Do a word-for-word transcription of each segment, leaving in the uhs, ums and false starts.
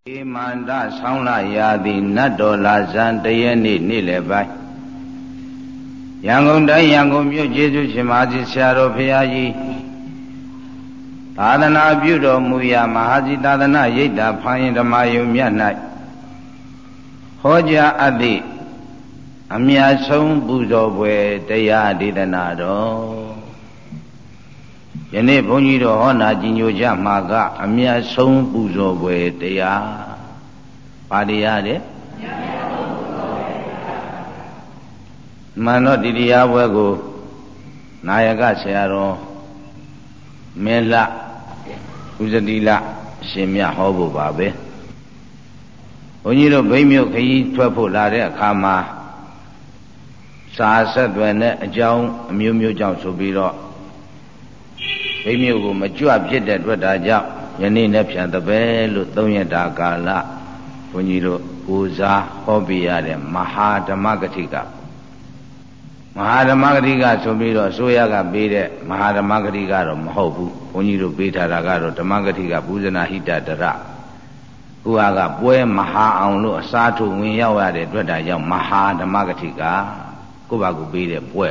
ဧမန္တဆောင်းလာရာသီနတ်တော်လာဇန်တရက်နေ့နေ့လယ်ပိုင်းရန်ကုန်တိုင်းရန်ကုန်မြို့ကျေးဇူးရှင်မကြီးဆရာတော်ဘုရားကြီးသာသနာပြုတော်မူရာမဟာကြီးသာသနာရိပ်သာဖိုင်းဓမ္မယုံမြတ်၌ဟောကြားအပ်သည့်အမြတ်ဆုံးပူဇော်ပွဲတရားဒေသနာတော်ယနေ့ဘုန်းကြီးတို့ဟောနာကြီးညိုကြမှာကအမြတ်ဆုံးပူဇော်ပွဲတရားပါတရားတဲ့မှန်တော့ဒီတရားပွဲကိုနာယကဆရာတော်မဲလဥဇတိလရှင်မြတ်ဟောဖို့ပါပဲဘုန်းကြီးတို့ဘိန်းမြို့ခရီးထွက်ဖို့လာတဲ့အခါမှာစာဆက်သွယ်တဲ့အကြောင်းအမျိုးမျိုးကြောင့်ဆိုပြီးတော့ဘိမြို့ကိုမကြွဖြစ်တဲ့အတွက်ဒါကြောင့်ယနေ့နဲ့ပြန်တပည့်လို့သုံးရတာကာလဘုန်းကြီးတို့ကိုစားဟောပြရတဲ့မဟာဓမ္မဂတိကမဟာဓမ္မဂတိကဆိုပြီးတော့အစိုးရကပေးတဲ့မဟာဓမ္မဂတိကတော့မဟုတ်ဘူးဘုန်းကြီးတို့ပေးထားတာကတော့ဓမ္မဂတိကပူဇနာဟိတတရခုဟာကပွဲမဟာအောင်လို့အစားထိုးဝင်ရောက်ရတဲ့အတွက်ဒါကြောင့်မဟာဓမ္မဂတိကကိုယ့်ဘာကိုပေးတဲ့ပွဲ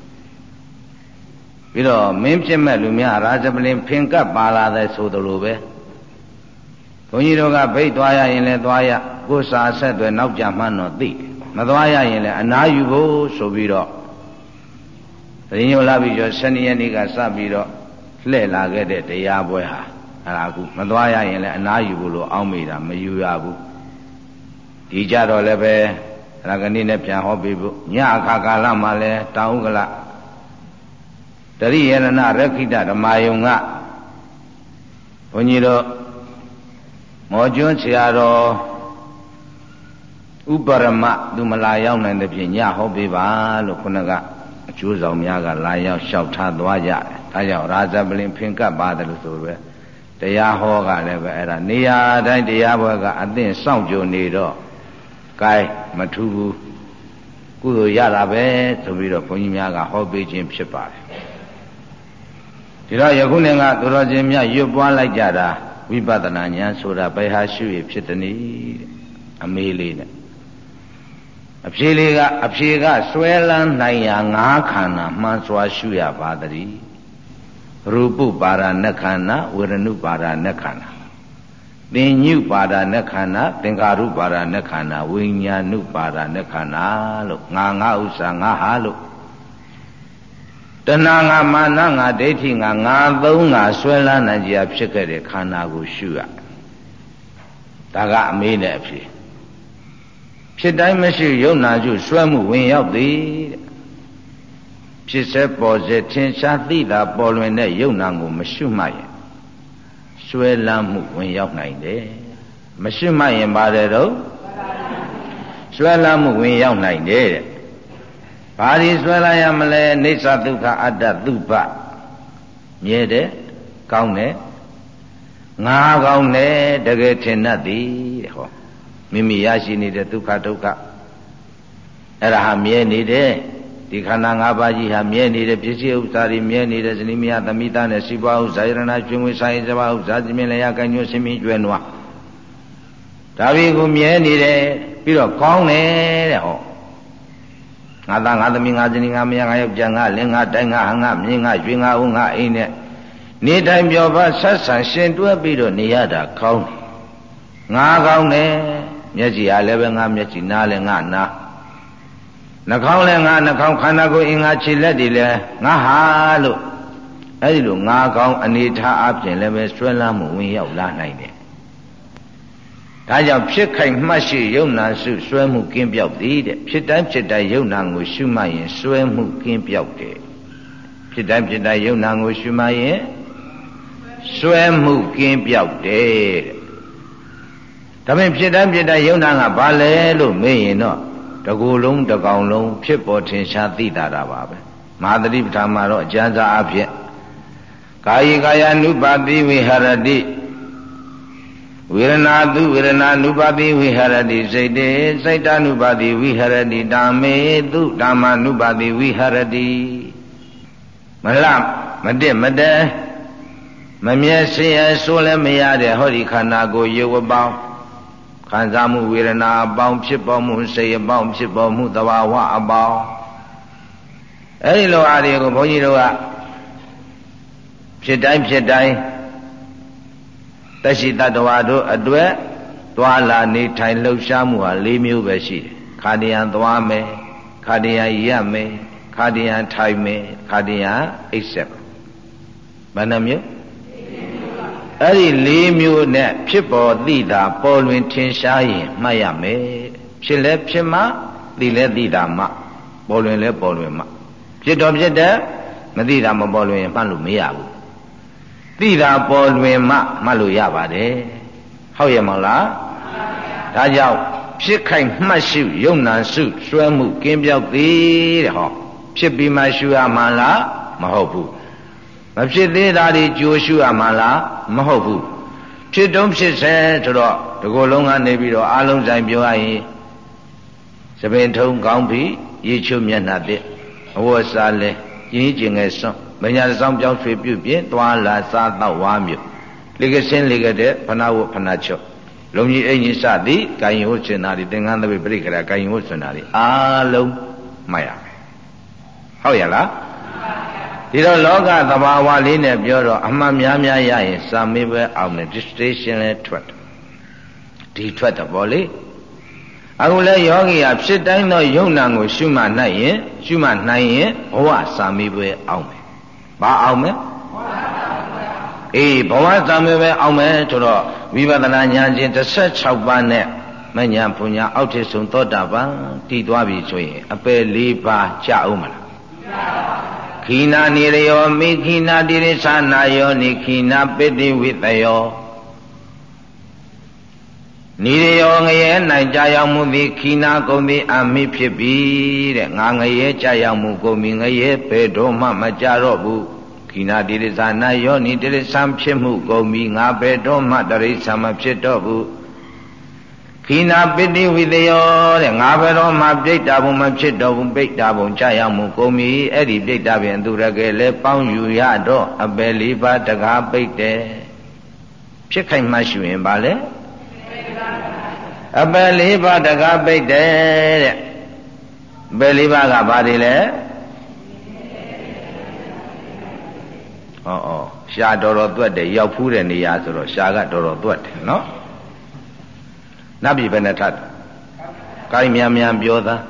ပြီးတော့မင်းဖြစ်မဲ့လူများရာဇပလင်ဖင်ကပ်ပါလာတဲ့ဆိုသလိုပဲဘုန်းကြီးတို့ကဘိတ်သွားရရင်လည်းသွားရကိုယ်စာဆက်တွေနောက်ကြမှန်းတော့သိမသွားရရင်လည်းအနာယူဖို့ဆိုပြီးတော့ရင်းညိုလာပြီးတော့ဆယ်နှစ်ရက်နေ့ကစပြီးတော့လှည့်လာခဲ့တဲ့တရားပွဲဟာအဲ့ဒါအခုမသွားရရင်လည်းအနာယူဖို့လို့အောင်းမိတာမယူရဘူးဒီကြတော့လည်းပဲအဲ့ဒါကနေ့နဲ့ပြန်ဟောပြီးဖို့ညအခါကာလမှာလည်းတောင်ဥက္ကလတရိယရဏရခိတဓမ္မယုံကဘုန်းကြီးတို့မောကျွန်းဆရာတော်ဥပရမသူမလာရောက်နိုင်တဲ့ဖြင့်ညဟောပေးပါလို့ခုနကအကျိုးဆောင်များကလာရောက်လျှောက်ထားသွားကြတယ်။ဒါကြောင့်ရာဇပလင်ဖင်ကပ်ပါတယ်လို့ဆိုရဲတရားဟောကလည်းပဲအဲ့ဒါနေရာတိုင်းတရားပွဲကအသင့်စောင့်ကြိုနေတော့ကဲမထူးဘူးကုသိုလ်ရတာပဲဆိုပြီးတော့ဘုန်းကြီးများကဟောပေးခြင်းဖြစ်ပါတယ်။ဒီတော့ယခုနေ့ကသူတော်ချင်းများရွတ်ပွားလိုက်ကြတာဝိပဿနာဉာဏ်ဆိုတာဘယ်ဟာရှုရဖြစ်သနည်းအမေးလေးနဲ့အဖြေလေးကအဖြေကဆွဲလန်းနိုင်ရာငါးခန္ဓာမှန်စွာရှုရပါတည်းရူပပါဒနခန္ဓာဝေရဏုပါဒနခန္ဓာသင်ညုပါဒနခန္ဓာသင်္ခါရုပါဒနခန္ဓာဝိညာဏုပါဒနခန္ဓာလို့ငါငါဥစ္စာငါဟာလို့တဏှာငါမာနငါဒိဋ္ဌိငါငါသုံးငါဆွဲလန်းနိုင်ကြဖြစ်ခဲ့တဲ့ခန္ဓာကိုရှုရဒါကအမေးနဲ့အဖြစ်ဖြစ်တိုင်းမရှိယုံနာကျဆွဲမှုဝင်ရောက်သည်တဲ့ဖြစ်စေပေါ်စေထင်ရှားသိတာပေါ်လွင်တဲ့ယုံနာကိုမရှုမှရင်ဆွဲလန်းမှုဝင်ရောက်နိုင်တယ်မရှုမှရင်ပါတယ်တော့ဆွဲလန်းမှုဝင်ရောက်နိုင်တယ်တဲ့ဘာဒီဆွဲလာရမလဲအိစ္ဆဒုက္ခအတ္တသုပမြဲတယ်ကောင်းတယ်ငါကောင်းတယ်တကယ်ထင်တတ်သည်တဲ့ဟောမိမိရရှိနေတဲ့ဒုက္ခဒုက္ခအဲ့ဒါဟာမြဲနေတယ်ဒီခန္ဓာ၅ပါးကြီးဟာမြဲနေတဲ့ပစ္စည်းဥစ္စာတွေမြဲနေတဲ့ဇနိမယသမိသားနဲ့စီပွားဥစ္စာယရဏကျွင်ဝေဆိုင်စပါးဥစ္စာစီမင်းလည်းရကံညွှန်းရှင်မင်းကျွဲနွားဒါပေကိုမြဲနေတယ်ပြီးတော့ကောင်းတယ်တဲ့ဟောငါသားငါသမီးငါဇနီးငါမယားငါယောက်ျားငါလင်ငါတိုင်ငါဟငါမြင်းငါရွှေငါဦးငါအိမ်နဲ့နေတိုင်းပြောပါဆက်ဆံရှင်တွဲပြီးတော့နေရတာကောင်းတယ်ငါကောင်းတယ်မျက်စိအားလည်းပဲငါမျက်စိနားလည်းငါနားနှာခေါင်းလည်းငါနှာခေါင်းခန္ဓာကိုယ်အင်္ဂါခြေလက်တွေလည်းငါဟာလို့အဲ့ဒီလိုငါကောင်းအနေထားအပြင်လည်းပဲဆွဲလန်းမှုဝင်ရောက်လာနိုင်တယ်ဒါကြောင့်ဖြစ်ခိုင်မှတ်ရှိယုံနာစုဆွဲမှုကင်းပြောက်သည်တဲ့ဖြစ်တိုင်းဖြစ်တိုင်းယုံနာကိုရှုမှတ်ရင်ဆွဲမှုကင်းပြောက်တယ်ဖြစ်တိုင်းဖြစ်တိုင်းယုံနာကိုရှုမှတ်ရင်ဆွဲမှုကင်းပြောက်တယ်တဲ့ဒါပေမဲ့ဖြစ်တိုင်းဖြစ်တိုင်းယုံနာကဘာလဲလို့မေးရင်တော့တကူလုံးတကောင်လုံးဖြစ်ပေါ်ထင်ရှားသိတာတာပါပဲမဟာသတိပဋ္ဌာန်မှာတော့အကျဉ်းစားအဖြစ်ကာယကာယ ानु ပါတိဝိဟရတိဝေရဏတုဝေရဏ ानु ပါတိဝိဟရတိစိတ်တေစိတ်တ ानु ပါတိဝိဟရတိဓမ္မေတုဓမ္မ ानु ပါတိဝိဟရတိမလမတက်မတဲမမျက်စင်ရဆိုလည်းမရတဲ့ဟောဒီခန္ဓာကိုယ်ရုပ်အပေါင်းခံစားမှုဝေဒနာအပေါင်းဖြစ်ပေါ်မှုစိတ်အပေါင်းဖြစ်ပေါ်မှုသဘာဝအပေါင်းအဲ့ဒီလိုအားတွေကိုဘုန်းကြီးတို့ကဖြစ်တိုင်းဖြစ်တိုင်းတရှိတတ္တဝါတို့အတွက်သွားလာနေထိုင်လှုပ်ရှားမှုဟာ၄မျိုးပဲရှိတယ်ခါတရံသွားမယ်ခါတရံရပ်မယ်ခါတရံထိုင်မယ်ခါတရံအိပ်စက်ဘယ်နှမျိုးအဲ့ဒီ၄မျိုးနဲ့ဖြစ်ပေါ်သိတာပေါ်လွင်ထင်ရှားရင်မှတ်ရမယ်ဖြစ်လဲဖြစ်မှသိလဲသိတာမှပေါ်လွင်လဲပေါ်လွင်မှဖြစ်တော့ဖြစ်တဲ့မသိတာမပေါ်လွင်ရင်မှတ်လို့မရဘူးသိတာပေါ်လွင်မှမှတ်လို့ရပါတယ်ဟုတ်ရဲ့မဟုတ်လားဒါကြောင့်ဖြစ်ခိုင်မှတ်ရှုယုံနာစုစွဲမှုကင်းပြောက်သည်တဲ့ဟောဖြစ်ပြီးမှရှုရမှလားမဟုတ်ဘူးမဖြစ်သေးတာတွေကြိုရှုရမှလားမဟုတ်ဘူးဖြစ်တုံးဖြစ်စေဆိုတော့ဒီကိုယ်လုံးကနေပြီးတော့အာလုံးဆိုင်ပြောရရင်သပင်ထုံကောင်းပြီရေချုံမျက်နှာတဲ့အဝတ်စားလဲရင်းကျင်ငယ်စွန့်မညာဆောင်ပြောင်းရွှေပြုတ်ပြင်းသွားလာစားတော့ဝါမျိုးလေကစင်းလေကတဲ့ဖနာဝဖနာချုပ်လုံကြီးအင်ကြီးစသည်ကာယဝတ်စင်နာတွေသင်္ကန်းသပိပြိခရာကာယဝတ်စင်နာတွေအားလုံးမှတ်ရမယ်ဟုတ်ရလားဒီတော့လောကသဘာဝလေးနဲ့ပြောတော့အမှန်များများရရင်စာမေးပွဲအောင်တဲ့ distinction လဲထွက်ဒီထွက်တော့ဗောလေအခုလဲယောဂီဟာဖြစ်တိုင်းသောယုံနာကိုရှုမှတ်နိုင်ရင်ရှုမှတ်နိုင်ရင်ဘဝစာမေးပွဲအောင်မယ်ဘာအောင်မယ်အေးဘဝစာမေးပွဲအောင်မယ်ဆိုတော့ဝိပဿနာဉာဏ်ချင်းတစ်ဆက်ခြောက်ပါးနဲ့မဉဏ်ဘုံညာအောက်ထစ်ဆုံးသောတာပန်တည်သွားပြီဆိုရင်အပယ်၄ပါးကြအောင်မလားခိနာနိရယောမိခိနာတိရိသနာယောနိခိနာပိတိဝိတယောနိရယောငရဲ၌ကြာရောက်မှုသည်ခိနာကုန်သည်အမိဖြစ်ပြီတဲ့ငါငရဲကြာရောက်မှုကုန်ပြီငရဲဘယ်တော့မှမကြတော့ဘူးခိနာတိရိသနာယောနိတိရိသံဖြစ်မှုကုန်ပြီငါဘယ်တော့မှတိရိသံမဖြစ်တော့ဘူးခိနာပိတိဝိတယောတဲ့ငါဘယ်တော့မှပြိတ္တာဘုံမဖြစ်တော့ဘူးပိတ္တာဘုံကြာရောက်မှုကုန်ပြီအဲ့ဒီပြိတ္တာပင်သူရကယ်လဲပေါင်းယူရတော့အပယ်လေးပါးတကားပိတ်တယ်ဖြစ်ခိုင်မှရှုရင်ပါလေအပယ်လေးပါးတကားပိတ်တယ်တဲ့အပယ်လေးပါးကဘာတွေလဲဩဩရှားတော်တော်သွက်တယ်ရောက်ဖူးတဲ့နေရာဆိုတော့ရှားကတော်တော်သွက်တယ်နော်နတ်ပြည်ဘယ်နဲ့ထပ်ကိုင်းမြန်မြန်ပြောသား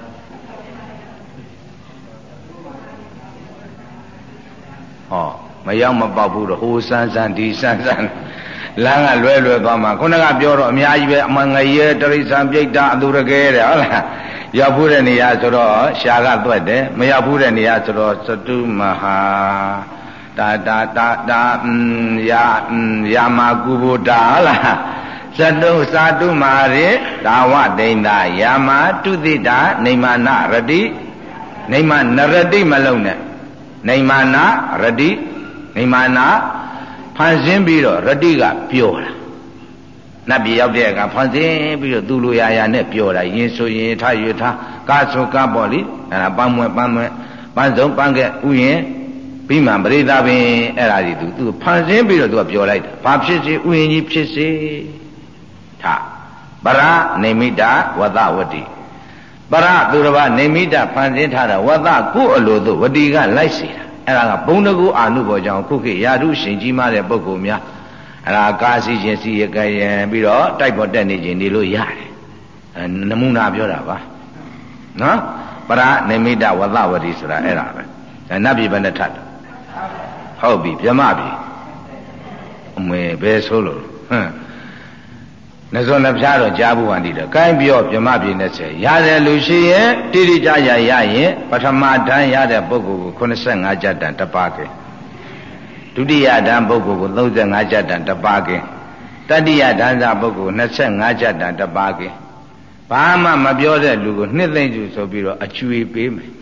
ဟောမရောက်မပေါက်ဘူးတော့ဟိုစမ်းစမ်းဒီစမ်းစမ်းလမ်းကလွဲလွဲသွားမှာခုနကပြောတော့အများကြီးပဲအမှန်ငရဲတရိစ္ဆာန်ပြိတ္တာအသူရကဲတဲ့ဟုတ်လားရောက်ဘူးတဲ့နေရာဆိုတော့ရှားကသွက်တယ်မရောက်ဘူးတဲ့နေရာဆိုတော့သတုမဟာတာတာတာတာယာယာမကုဘုဒ္ဓဟုတ်လားသတုသာတုမာရေဒါဝဒိန္ဒယာမတုတိတာနေမာနရတိနေမာနရတိမလုံးနဲ့နေမာနရတိနေမာနဖန်ဆင်းပြီးတော့ရတိကပြောတာနတ်ပြည်ရောက်တဲ့အခါဖန်ဆင်းပြီးတော့သူ့လိုရာရာနဲ့ပြောတာရင်ဆိုရင်ထားရထားကားဆိုကားပေါ့လေအဲ့ဒါပန်းမွဲပန်းမွဲပန်းစုံပန်းကဲဥယျင်ပြီးမှပရိသပင်အဲ့ဒါကြီးသူသူဖန်ဆင်းပြီးတော့သူကပြောလိုက်တာဘာဖြစ်စေဥယျင်ကြီးဖြစ်စေထာပရနေမိတဝတ္တဝတိပရသူတစ်ပါးနေမိတဖန်ဆင်းထားတာဝတ္တကိုအလိုသို့ဝတိကလိုက်စေတာအဲ့ဒါကဘုံတကူအာနုဘောကြောင့်ခုခေတ်ယာရုရှင်ကြီးမားတဲ့ပုဂ္ဂိုလ်များအဲ့ဒါကားစီခြင်းစီရကရံပြီးတော့တိုက်ပေါ်တက်နေခြင်းနေလို့ရတယ်အဲနမူနာပြောတာပါနော်ပရနေမိတဝတ္တဝတိဆိုတာအဲ့ဒါပဲအဲနတ်ပြည်ဘယ်နဲ့ထပ်ဟုတ်ပြီဗြဟ္မပြည်အမေဘယ်ဆိုလို့ဟမ်နှစောနှဖျားတော့ကြားဘူးဟန်ဒီတော့ကိုင်းပြောဗြဟ္မပြည်နဲ့ဆက်ရတယ်လူရှိရင်တိတိကျကျရရင်ပထမဓာန်ရတဲ့ပုဂ္ဂိုလ်ကိုeighty-fiveကျပ်တန်တပါးကဲဒုတိယဓာန်ပုဂ္ဂိုလ်ကိုthirty-fiveကျပ်တန်တပါးကဲတတိယဓာန်စာပုဂ္ဂိုလ်twenty-fiveကျပ်တန်တပါးကဲဘာမှမပြောတဲ့လူကိုနှစ်သိမ့်စုဆိုပြီးတော့အကျွေပေးမယ်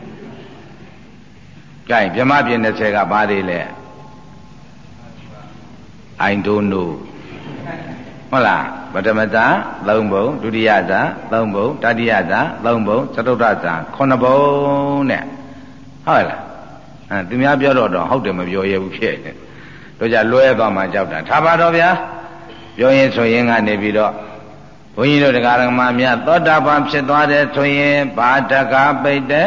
ကိုင်းဗြဟ္မပြည်နဲ့ဆက်ကဘာတွေလဲ I don't know ဟုတ်လားပထမဇာသုံးပုံဒုတိယဇာသုံးပုံတတိယဇာသုံးပုံသတုတ္တဇာခုနှစ်ပုံနဲ့ဟုတ်လားအဲသူများပြောတော့တော့ဟုတ်တယ်မပြောရဘူးဖြစ်တယ်တို့ကြလွဲသွားမှကြောက်တာထားပါတော့ဗျာပြောရင်ဆိုရင်ကနေပြီးတော့ဘုန်းကြီးတို့တရားဓမ္မများသောတာပန်ဖြစ်သွားတယ်ဆိုရင်ဘာတကားပိတ်တယ်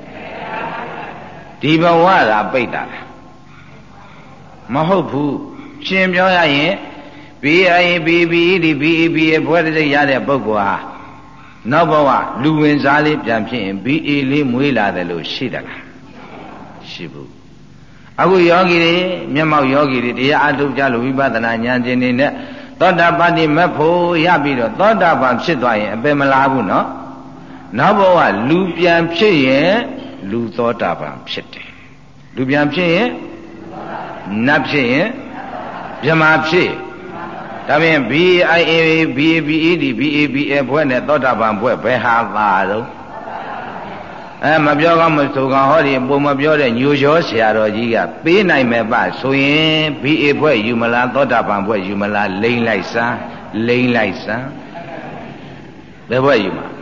ဒီဘဝကပိတ်တာမဟုတ်ဘူးရှင်းပြောရရင် ဘီ အိုင် ဘီ ဘီ ဒီ ဘီ ဘီ ဘွဲတစ်စိတ်ရတဲ့ပုဂ္ဂိုလ်ဟာနောက်ဘဝလူဝင်စားလေးပြန်ဖြစ်ရင် ဘီ အေ လေးမွေးလာတယ်လို့ရှိတယ်လားရှိဘူးအခုယောဂီတွေမျက်မှောက်ယောဂီတွေတရားအထုတ်ကြလို့ဝိပဿနာဉာဏ်ကျင်နေနဲ့သောတာပတ္တိမက်ဖို့ရပြီးတော့သောတာပန်ဖြစ်သွားရင်အပင်မလားဘူးနော်နောက်ဘဝလူပြန်ဖြစ်ရင်လူသောတာပန်ဖြစ်တယ်လူပြန်ဖြစ်ရင်နတ်ဖြစ်ရင်ဗြဟ္မာဖြစ်ဒါဖြင့် ဘီ အိုင် အေ ဘီ ဘီ ဒီ ဘီ အေ ဘီ အေ ဘွဲ့နဲ့သောတာပန်ဘွဲ့ဘယ်ဟာသာတော့အဲမပြောကောင်းမဆိုကောင်းဟောဒီပုံမပြောတဲ့ညိုလျောဆရာတော်ကြီးကပေးနိုင်မဲ့ပဆိုရင် ဘီ အေ ဘွဲ့ယူမလားသောတာပန်ဘွဲ့ယူမလားလိမ့်လိုက်စမ်းလိမ့်လိုက်စမ်းဘယ်ဘွဲ့ယူမှာ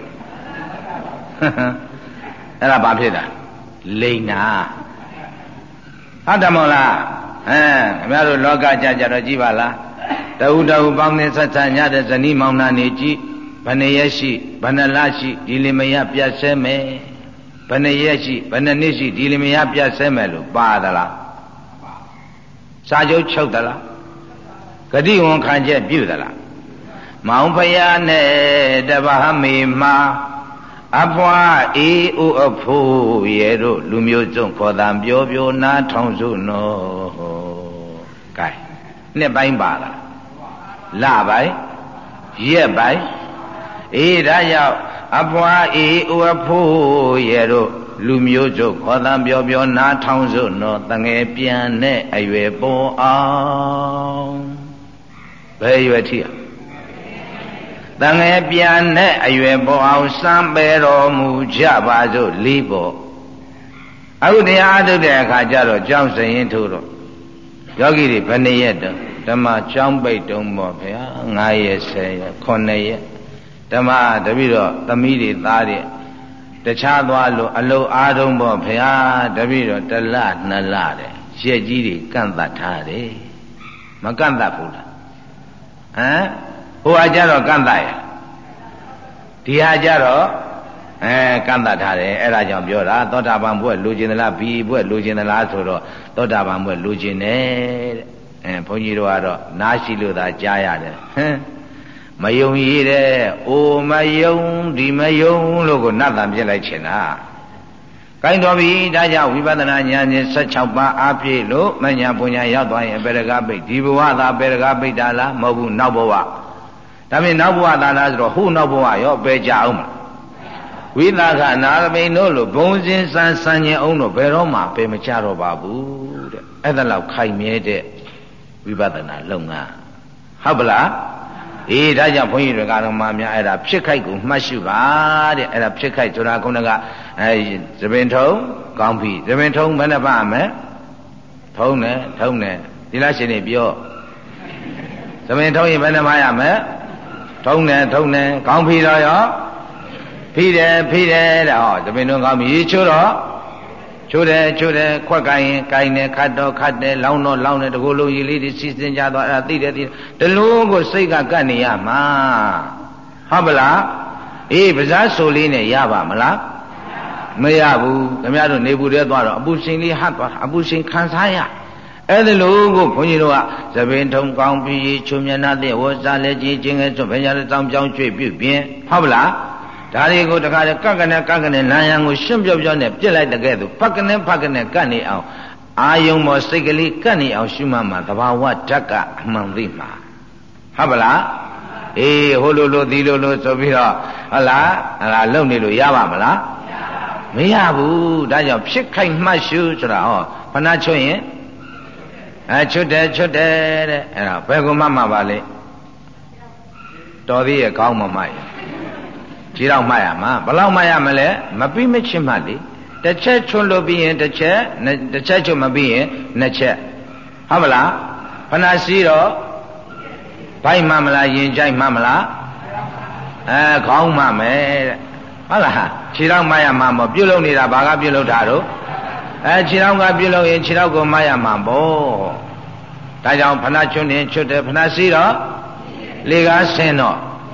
အဲ့ဒါဘာဖြစ်တာလိမ့်နာဟုတ်တယ်မဟုတ်လားအဲခင်ဗျားတို့လောကကြကြတော့ကြည့်ပါလားတဟုတဟုပေါင်းနေဆက်ဆံညတဲ့ဇနီးမောင်နှံနေကြည့်ဘယ်နှရက်ရှိဘယ်နှလရှိဒီလင်မယားပြတ်ဆဲမယ်ဘယ်နှရက်ရှိဘယ်နှနှစ်ရှိဒီလင်မယားပြတ်ဆဲမယ်လို့ပါသလားစာချုပ်ချုပ်သလားဂတိဝန်ခံချက်ပြုသလားမောင်ဖယားနဲ့တပဟမေမှာအဖွာအေးဥအဖို့ရဲ့တို့လူမျိုးစုံခေါ်တံပြောပြောနားထောင်စုနော်ကဲနှစ်ပိုင်းပါလားလပိုင်းရက်ပိုင်းအေးဒါကြောင့်အဖွာအေးဥအဖို့ရဲ့တို့လူမျိုးစုံခေါ်တံပြောပြောနားထောင်စုနော်တငယ်ပြန်နဲ့အရွယ်ပေါ်အောင်ဘယ်ရွယ်ထီတငယ်ပြန်နဲ့အရွယ်ပေါ်အောင်စံပေတော်မူကြပါစို့လေးပေါ်အခုတရားအထုတ်တဲ့အခါကျတော့ကြောင်းစရင်ထိုးတော့ယောဂီတွေဘယ်နှရက်တော့ဓမ္မကြောင်းပိတ်တုံးပေါ့ဗျာငါးရက်ဆယ်ရက်ခုနှစ်ရက်ဓမ္မတပိတော့သမီးတွေသားတွေတခြားသွားလို့အလုအားတုံးပေါ့ဗျာတပိတော့တစ်လနှစ်လတဲ့ရက်ကြီးတွေကန့်သတ်ထားတယ်မကန့်သတ်ဘူးလားဟမ်ဟိုဟာကြတော့ကန့်သတ်ရဒီဟာကြတော့အဲကန့်သတ်ထားတယ်အဲ့ဒါကြောင့်ပြောတာသောတာပန်ဘွဲ့လူကျင်သလားဘီဘွဲ့လူကျင်သလားဆိုတော့သောတာပန်ဘွဲ့လူကျင်တယ်တဲ့အဲဘုန်းကြီးတို့ကတော့နားရှိလို့သာကြားရတယ်ဟမ်မယုံရည်တဲ့အိုမယုံဒီမယုံလို့ကိုနတ်တံပြစ်လိုက်ချင်တာကိုင်းတော်ပြီဒါကြောင့်ဝိပဿနာဉာဏ်ဖြင့်၁၆ပါးအားဖြည့်လို့မညာပူညာရောက်သွားရင်အပေရကပိတ်ဒီဘဝသာပေရကပိတ်တာလားမဟုတ်ဘူးနောက်ဘဝဒါဖြင့်နောက်ဘဝသာလားဆိုတော့ဟိုနောက်ဘဝရောပဲကြအောင်မလားဝိသကနာရမိန်တို့လို့ဘုံစင်စံစံကျင်အောင်တော့ဘယ်တော့မှပဲမကြတော့ပါဘူးတဲ့အဲ့ဒါလောက်ခိုင်မြဲတဲ့ဝိပဿနာလုပ်ငန်းဟုတ်ပလားအေးဒါကြောင့်ဘုန်းကြီးတွေကတော်မှများအဲ့ဒါဖြစ်ခိုက်ကိုမှတ်ရှုပါတဲ့အဲ့ဒါဖြစ်ခိုက်ဆိုတာခုနကအဲသပင်ထုံကောင်းပြီသပင်ထုံဘယ်နှပါမယ်ထုံတယ်ထုံတယ်ဒီလားရှင်နေပြောသပင်ထုံရင်ဘယ်နှပါရမယ်ထုံတယ်ထုံတယ်ကောင်းပြီတော့ရောဖိတယ်ဖိတယ်တဲ့ဟောသပင်ထုံကောင်းပြီချိုးတော့ချိုးတယ်ချိုးတယ်ခွက်ကိုင်းရင်ကိုင်းတယ်ခတ်တော့ခတ်တယ်လောင်းတော့လောင်းတယ်တကူလုံးကြီးလေးတွေစီစဉ်ကြသွားအဲ့ဒါသိတယ်သိတယ်တလုံးကိုစိတ်ကကတ်နေရမှာဟုတ်ပလားအေးပဇာဆိုလေးနဲ့ရပါမလားမရဘူးခင်ဗျားတို့နေဘူးတဲ့သွားတော့အပူရှင်လေးဟတ်သွားအပူရှင်ခံစားရအဲ့ဒါလို့ကိုဘုန်းကြီးတို့ကသပင်ထုံကောင်းပြီးချုံမျက်နှာတဲ့ဝဇာလက်ကြီးချင်းငယ်ဆိုဘယ်ကြလဲတောင်းပြောင်းကျွေ့ပြုတ်ပြင်းဟုတ်ပလားဒါတွေကိုတခါတည်းကကနဲ့ကကနဲ့လမ်းရန်ကိုရှင်းပြော့ပြော့နဲ့ပြစ်လိုက်တဲ့ကဲ့သို့ဖက်ကနေဖက်ကနေကတ်နေအောင်အာယုံမောစိတ်ကလေးကတ်နေအောင်ရှုမှတ်မှာသဘာဝဓာတ်ကအမှန်သိမှာဟုတ်ပလားအေးဟိုလိုလိုဒီလိုလိုဆိုပြီးတော့ဟုတ်လားအဲ့ဒါလုံနေလို့ရပါမလားမရဘူးဒါကြောင့်ဖြစ်ခိုက်မှတ်ရှုဆိုတာဟောဖဏချွတ်ရင်အဲချွတ်တယ်ချွတ်တယ်တဲ့အဲ့ဒါဘယ်ကိုမှမှပါလေတော်သေးရဲ့ခေါင်းမမှတ်ရခြေတော့မှတ်ရမှာဘယ်လောက်မှတ်ရမလဲမပြီးမချင်းမှတ်လေတစ်ချက်ချွတ်လို့ပြီးရင်တစ်ချက်တစ်ချက်ချွတ်မပြီးရင်နှစ်ချက်ဟုတ်မလားဖဏစီတော့ဘိုက်မှမလားရင်ကြိုက်မှမလားအဲခေါင်းမှမယ်တဲ့ဟုတ်လားခြေတော့မှတ်ရမှာမပြုတ်လုံနေတာဘာကပြုတ်လုံတာတော့အဲခြေတော့ကပြုတ်လုံရင်ခြေတော့ကိုမှတ်ရမှာပေါ့ဒါကြောင့်ဖဏချွတ်ရင်ချွတ်တယ်ဖဏစီတော့လေကားဆင်းတော့မ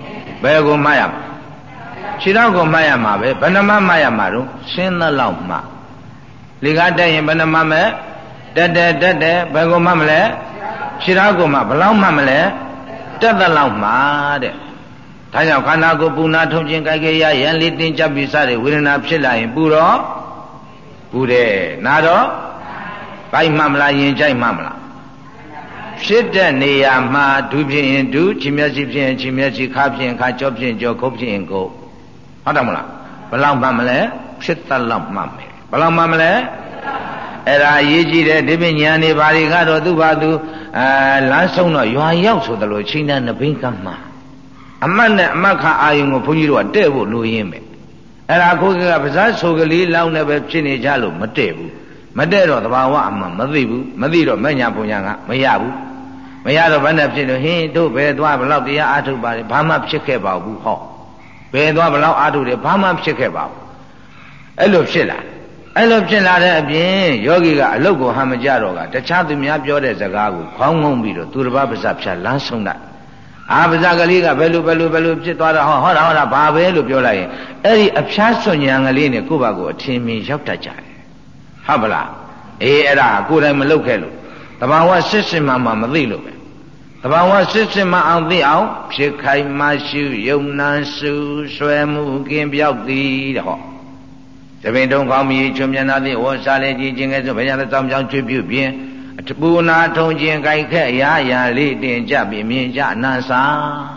ဘယ်ကိုမှတ်ရမှာခြေထောက်ကိုမှတ်ရမှာပဲဘယ်နှမမှတ်ရမှာတော့ရှင်းသလောက်မှလေကားတက်ရင်ဘယ်နှမမဲ့တက်တက်တက်တက်ဘယ်ကိုမှတ်မလဲခြေထောက်ကိုမှဘယ်လောက်မှတ်မလဲတက်သလောက်မှတဲ့ဒါကြောင့်ခန္ဓာကိုယ်ပူနာထုံခြင်းကြိုက်ကြရရန်လေးတင်းကြပ်ပြီးစတဲ့ဝေဒနာဖြစ်လာရင်ပူတော့ပူတယ်နာတော့ဘိုက်မှတ်မလားရင်ကြိုက်မှတ်မလားဖြစ်တဲ့နေရာမှာဒုဖြစ်ရင်ဒုခြေမျက်စိဖြစ်ရင်ခြေမျက်စိခါဖြစ်ရင်ခါကြောဖြစ်ရင်ကြောခုတ်ဖြစ်ရင်ခုတ်ဟုတ်တယ်မလားဘယ်လောက်မှတ်မလဲဖြစ်သလောက်မှတ်မယ်ဘယ်လောက်မှတ်မလဲအဲ့ဒါအရေးကြီးတယ်ဒီပညာနေဘာတွေကတော့သူ့ဘာသူအဲလမ်းဆုံးတော့ရွာရောက်ဆိုတယ်လို့ချိန်တဲ့နဘိန်းကမှအမတ်နဲ့အမတ်ခအာယုံကိုဘုန်းကြီးတို့ကတဲ့ဖို့လိုရင်းပဲအဲ့ဒါခုကကပဇာဆိုကလေးလောင်းနေပဲဖြစ်နေကြလို့မတဲ့ဘူးမတဲ့တော့သဘာဝအမှမသိဘူးမသိတော့မညာဘုံညာကမရဘူးမရတော့ဘယ်နဲ့ဖြစ်လို့ဟင်းတို့ဘယ်သွားဘလောက်တရားအားထုတ်ပါလဲဘာမှဖြစ်ခဲ့ပါဘူးဟောဘယ်သွားဘလောက်အားထုတ်တယ်ဘာမှဖြစ်ခဲ့ပါဘူးအဲ့လိုဖြစ်လာအဲ့လိုဖြစ်လာတဲ့အပြင်ယောဂီကအလုတ်ကိုဟန်မကြတော့ကတခြားသူများပြောတဲ့စကားကိုခေါင်းငုံပြီးတော့သူတစ်ပါးပါးစပ်ဖြတ်လမ်းဆုံးလိုက်အာပါးစပ်ကလေးကဘယ်လိုဘယ်လိုဘယ်လိုဖြစ်သွားတာဟောဟောတာဟောတာဘာပဲလို့ပြောလိုက်ရင်အဲ့ဒီအဖျားစွညံကလေးနဲ့ကိုယ့်ဘာကိုအထင်မြင်ရောက်တတ်ကြတယ်ဟုတ်ပလားအေးအဲ့ဒါကိုယ်တိုင်မလုပ်ခဲ့လို့တဘာဝစစ်စစ်မှမှမသိလို့ပဲတဘာဝစစ်စစ်မှအောင်သိအောင်ဖြစ်ခိုင်မှရှုယုံနာစုဆွဲမှုကင်းပြောက်သည်တဲ့ဟောတပင်တုံးကောင်းမြည်ချွန်မျက်နှာသည်ဝစားလေကြည်ခြင်းကဲဆိုဘယ်ရတဲ့တောင်ကြောင်ချွပြုပြင်အပူနာထုံခြင်းကြိုက်ခက်ရာရာလေးတင်ကြပြီးမြင်ကြအနန္စာ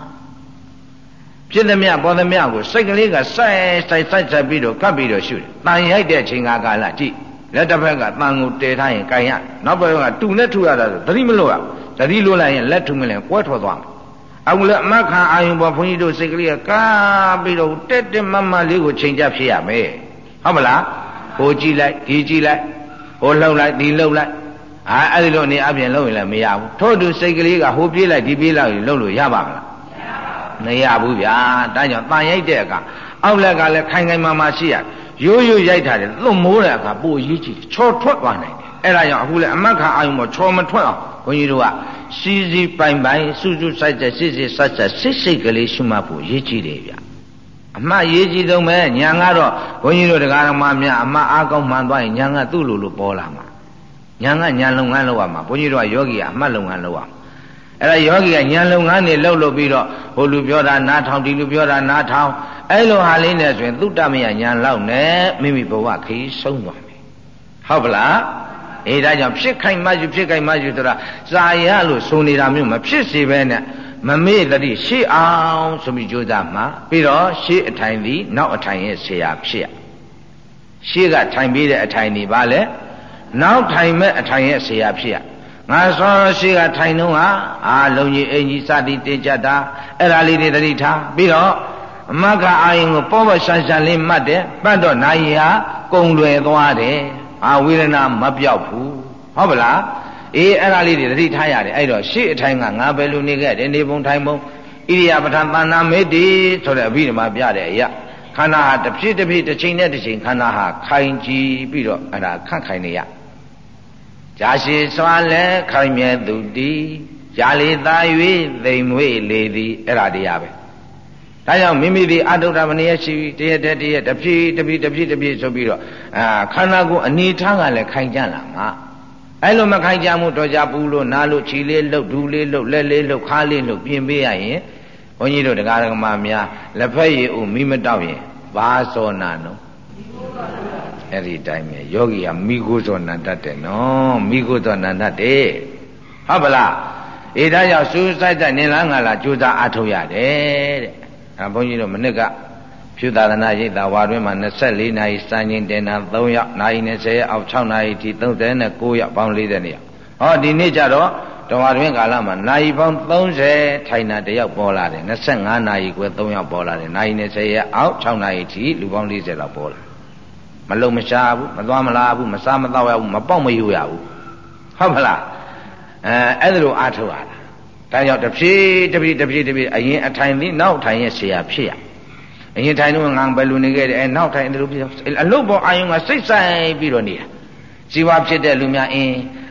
ဖြစ်သည်မြပေါ်သည်မြကိုစိတ်ကလေးကစိုက်စိုက်စိုက်ဆက်ပြီးတော့ကပ်ပြီးတော့ရှုတယ်တန်ရိုက်တဲ့ချိန်ကာလကြည့်လက်တစ်ဖက်ကတန်ကိုတည်ထားရင်ကြိုင်ရနောက်ဘက်ကတူနဲ့ထူရတာဆိုသတိမလို့ရသတိလို့လိုက်ရင်လက်ထူမလဲကွဲထွက်သွားမှာအခုလည်းအမခံအာယုံပေါ်ဘုန်းကြီးတို့စိတ်ကလေးကကားပြီးတော့တက်တက်မမလေးကိုချိန်ကြဖြစ်ရမယ်ဟုတ်မလားဟိုကြည့်လိုက်ဒီကြည့်လိုက်ဟိုလှုပ်လိုက်ဒီလှုပ်လိုက်အာအဲ့ဒီလိုနေအပြင်လှုပ်ရင်လည်းမရဘူးထို့တူစိတ်ကလေးကဟိုပြေးလိုက်ဒီပြေးလိုက်လှုပ်လို့ရပါမလားမရဘူးဗျာဒါကြောင့်တန်ရိုက်တဲ့အခါအောက်လက်ကလည်းခိုင်ခိုင်မာမာရှိရရိုးရိုးရိုက်ထားတယ်လွတ်မိုးတဲ့အခါပိုရေးကြည့်ချော်ထွက်သွားနိုင်တယ်အဲ့ဒါကြောင့်အခုလည်းအမတ်ခအာယုံပေါ်ချော်မထွက်အောင်ဘုန်းကြီးတို့ကစီစီပိုင်ပိုင်စုစုစိုက်စိုက်စစ်စစ်ဆက်ဆက်စစ်စိတ်ကလေးရှုမှတ်ဖို့ရေးကြည့်တယ်ဗျအမှတ်ရေးကြည့်ဆုံးပဲညာကတော့ဘုန်းကြီးတို့တရားဓမ္မများအမှတ်အားကောင်းမှန်သွားရင်ညာကသူ့လိုလိုပေါ်လာမှာညာကညာလုပ်ငန်းလုပ်ရမှာဘုန်းကြီးတို့ကယောဂီကအမှတ်လုပ်ငန်းလုပ်ရမှာအဲ့ဒါယောဂီကညာလုပ်ငန်းတွေလုပ်လို့ပြီးတော့ဟိုလူပြောတာနားထောင်ဒီလူပြောတာနားထောင်အဲ့လိုဟာလေးနဲ့ဆိုရင်သုတ္တမယညာလောက်နဲ့မိမိဘဝခရီးဆုံးသွားမယ်ဟုတ်ပလားအေးဒါကြောင့်ဖြစ်ခိုင်မှယူဖြစ်ခိုင်မှယူဆိုတာစာရလို့ဆိုနေတာမျိုးမဖြစ်စေပဲနဲ့မမေ့တတိရှေ့အောင်ဆိုပြီးကြိုးစားမှာပြီးတော့ရှေ့အထိုင်သည်နောက်အထိုင်ရဲ့ဆရာဖြစ်ရရှေ့ကထိုင်ပြီးတဲ့အထိုင်ဒီပါလေနောက်ထိုင်မဲ့အထိုင်ရဲ့ဆရာဖြစ်ရငါစောရှိကထိုင်တော့ဟာအာလုံကြီးအင်ကြီးစသည်တင်ကြတာအဲ့ဒါလေးတွေတတိထားပြီးတော့အမကအာယုံကိုပေါ်ပေါ်ဆန်းဆန်းလေးမှတ်တယ်ပတ်တော့နာယီဟာကုံလွယ်သွားတယ်အာဝေဒနာမပြောက်ဘူးဟုတ်ပလားအေးအဲ့ဒါလေးတွေတတိထားရတယ်အဲ့တော့ရှေ့အထိုင်ကငါဘယ်လိုနေခဲ့တယ်နေပုံထိုင်ပုံဣရိယာပဋ္ဌာန်သဏ္ဍာမေတ္တိဆိုတဲ့အဘိဓမ္မာပြတဲ့အရာခန္ဓာဟာတစ်ဖြစ်တစ်ဖြစ်တစ်ချိန်နဲ့တစ်ချိန်ခန္ဓာဟာခိုင်ကြည်ပြီးတော့အဲ့ဒါခန့်ခိုင်နေရဈာရှိစွာလဲခိုင်မြဲသူတည်ဈာလီသာ၍သိမ်မွေ့လေသည်အဲ့ဒါတရားပဲဒါကြောင့်မိမိဒီအတုဒ္ဓမနည်းရှိတရတဲ့တရတဖြည်းတဖြည်းတဖြည်းတဖြည်းဆိုပြီးတော့အာခန္ဓာကိုယ်အနေထားကလည်းခိုင်ကြလာမှာအဲ့လိုမခိုင်ကြမှုတော့ကြပူလို့နားလို့ခြေလေးလှုပ်ဒူးလေးလှုပ်လက်လေးလှုပ်ခါလေးလှုပ်ပြင်ပေးရရင်ဘုန်းကြီးတို့တရားဓမ္မများလက်ဖက်ရည်ဦးမိမတောက်ရင်ဘာစောနာနော်အဲ့ဒီတိုင်းပဲယောဂီကမိကိုစောနာတတ်တယ်နော်မိကိုစောနာတတ်တယ်ဟုတ်ပါလားအေးဒါကြောင့်စူးစိုက်တဲ့နေလားငါလားကြိုးစားအားထုတ်ရတယ်တဲ့အဲဘုန်းကြီးတို့မနစ်ကဖြူသာသနာရိပ်သာဝါတွင်မှာ၂၄နာရီစံချိန်တင်တာ၃ရောက်နာရီ၂၀အောက်၆နာရီထိ၃၉ရောက်ပေါင်း၄၀ရောက်ဟောဒီနေ့ကျတော့တဝါတွင်ကာလမှာနာရီပေါင်း၃၀ထိုင်တာတယောက်ပေါ်လာတယ်၂၅နာရီခွဲ၃ရောက်ပေါ်လာတယ်နာရီ၂၀ရဲ့အောက်၆နာရီထိလူပေါင်း၄၀လောက်ပေါ်လာမလုံမရှားဘူးမသွားမလာဘူးမစားမတော့ရဘူးမပေါက်မယူရဘူးဟုတ်မလားအဲအဲ့ဒါလိုအားထုတ်ရတာဒါကြောင့်တဖြည်းတဖြည်းတဖြည်းတဖြည်းအရင်အထိုင်သည်နောက်ထိုင်ရဲ့ဆရာဖြစ်ရအရင်ထိုင်တော့ငါဘယ်လိုနေခဲ့တယ်အဲနောက်ထိုင်အဲ့လိုဖြစ်အလုတ်ပေါ်အာယုံကစိတ်ဆိုင်ပြီးတော့နေတာဇီဝဖြစ်တဲ့လူများအင်း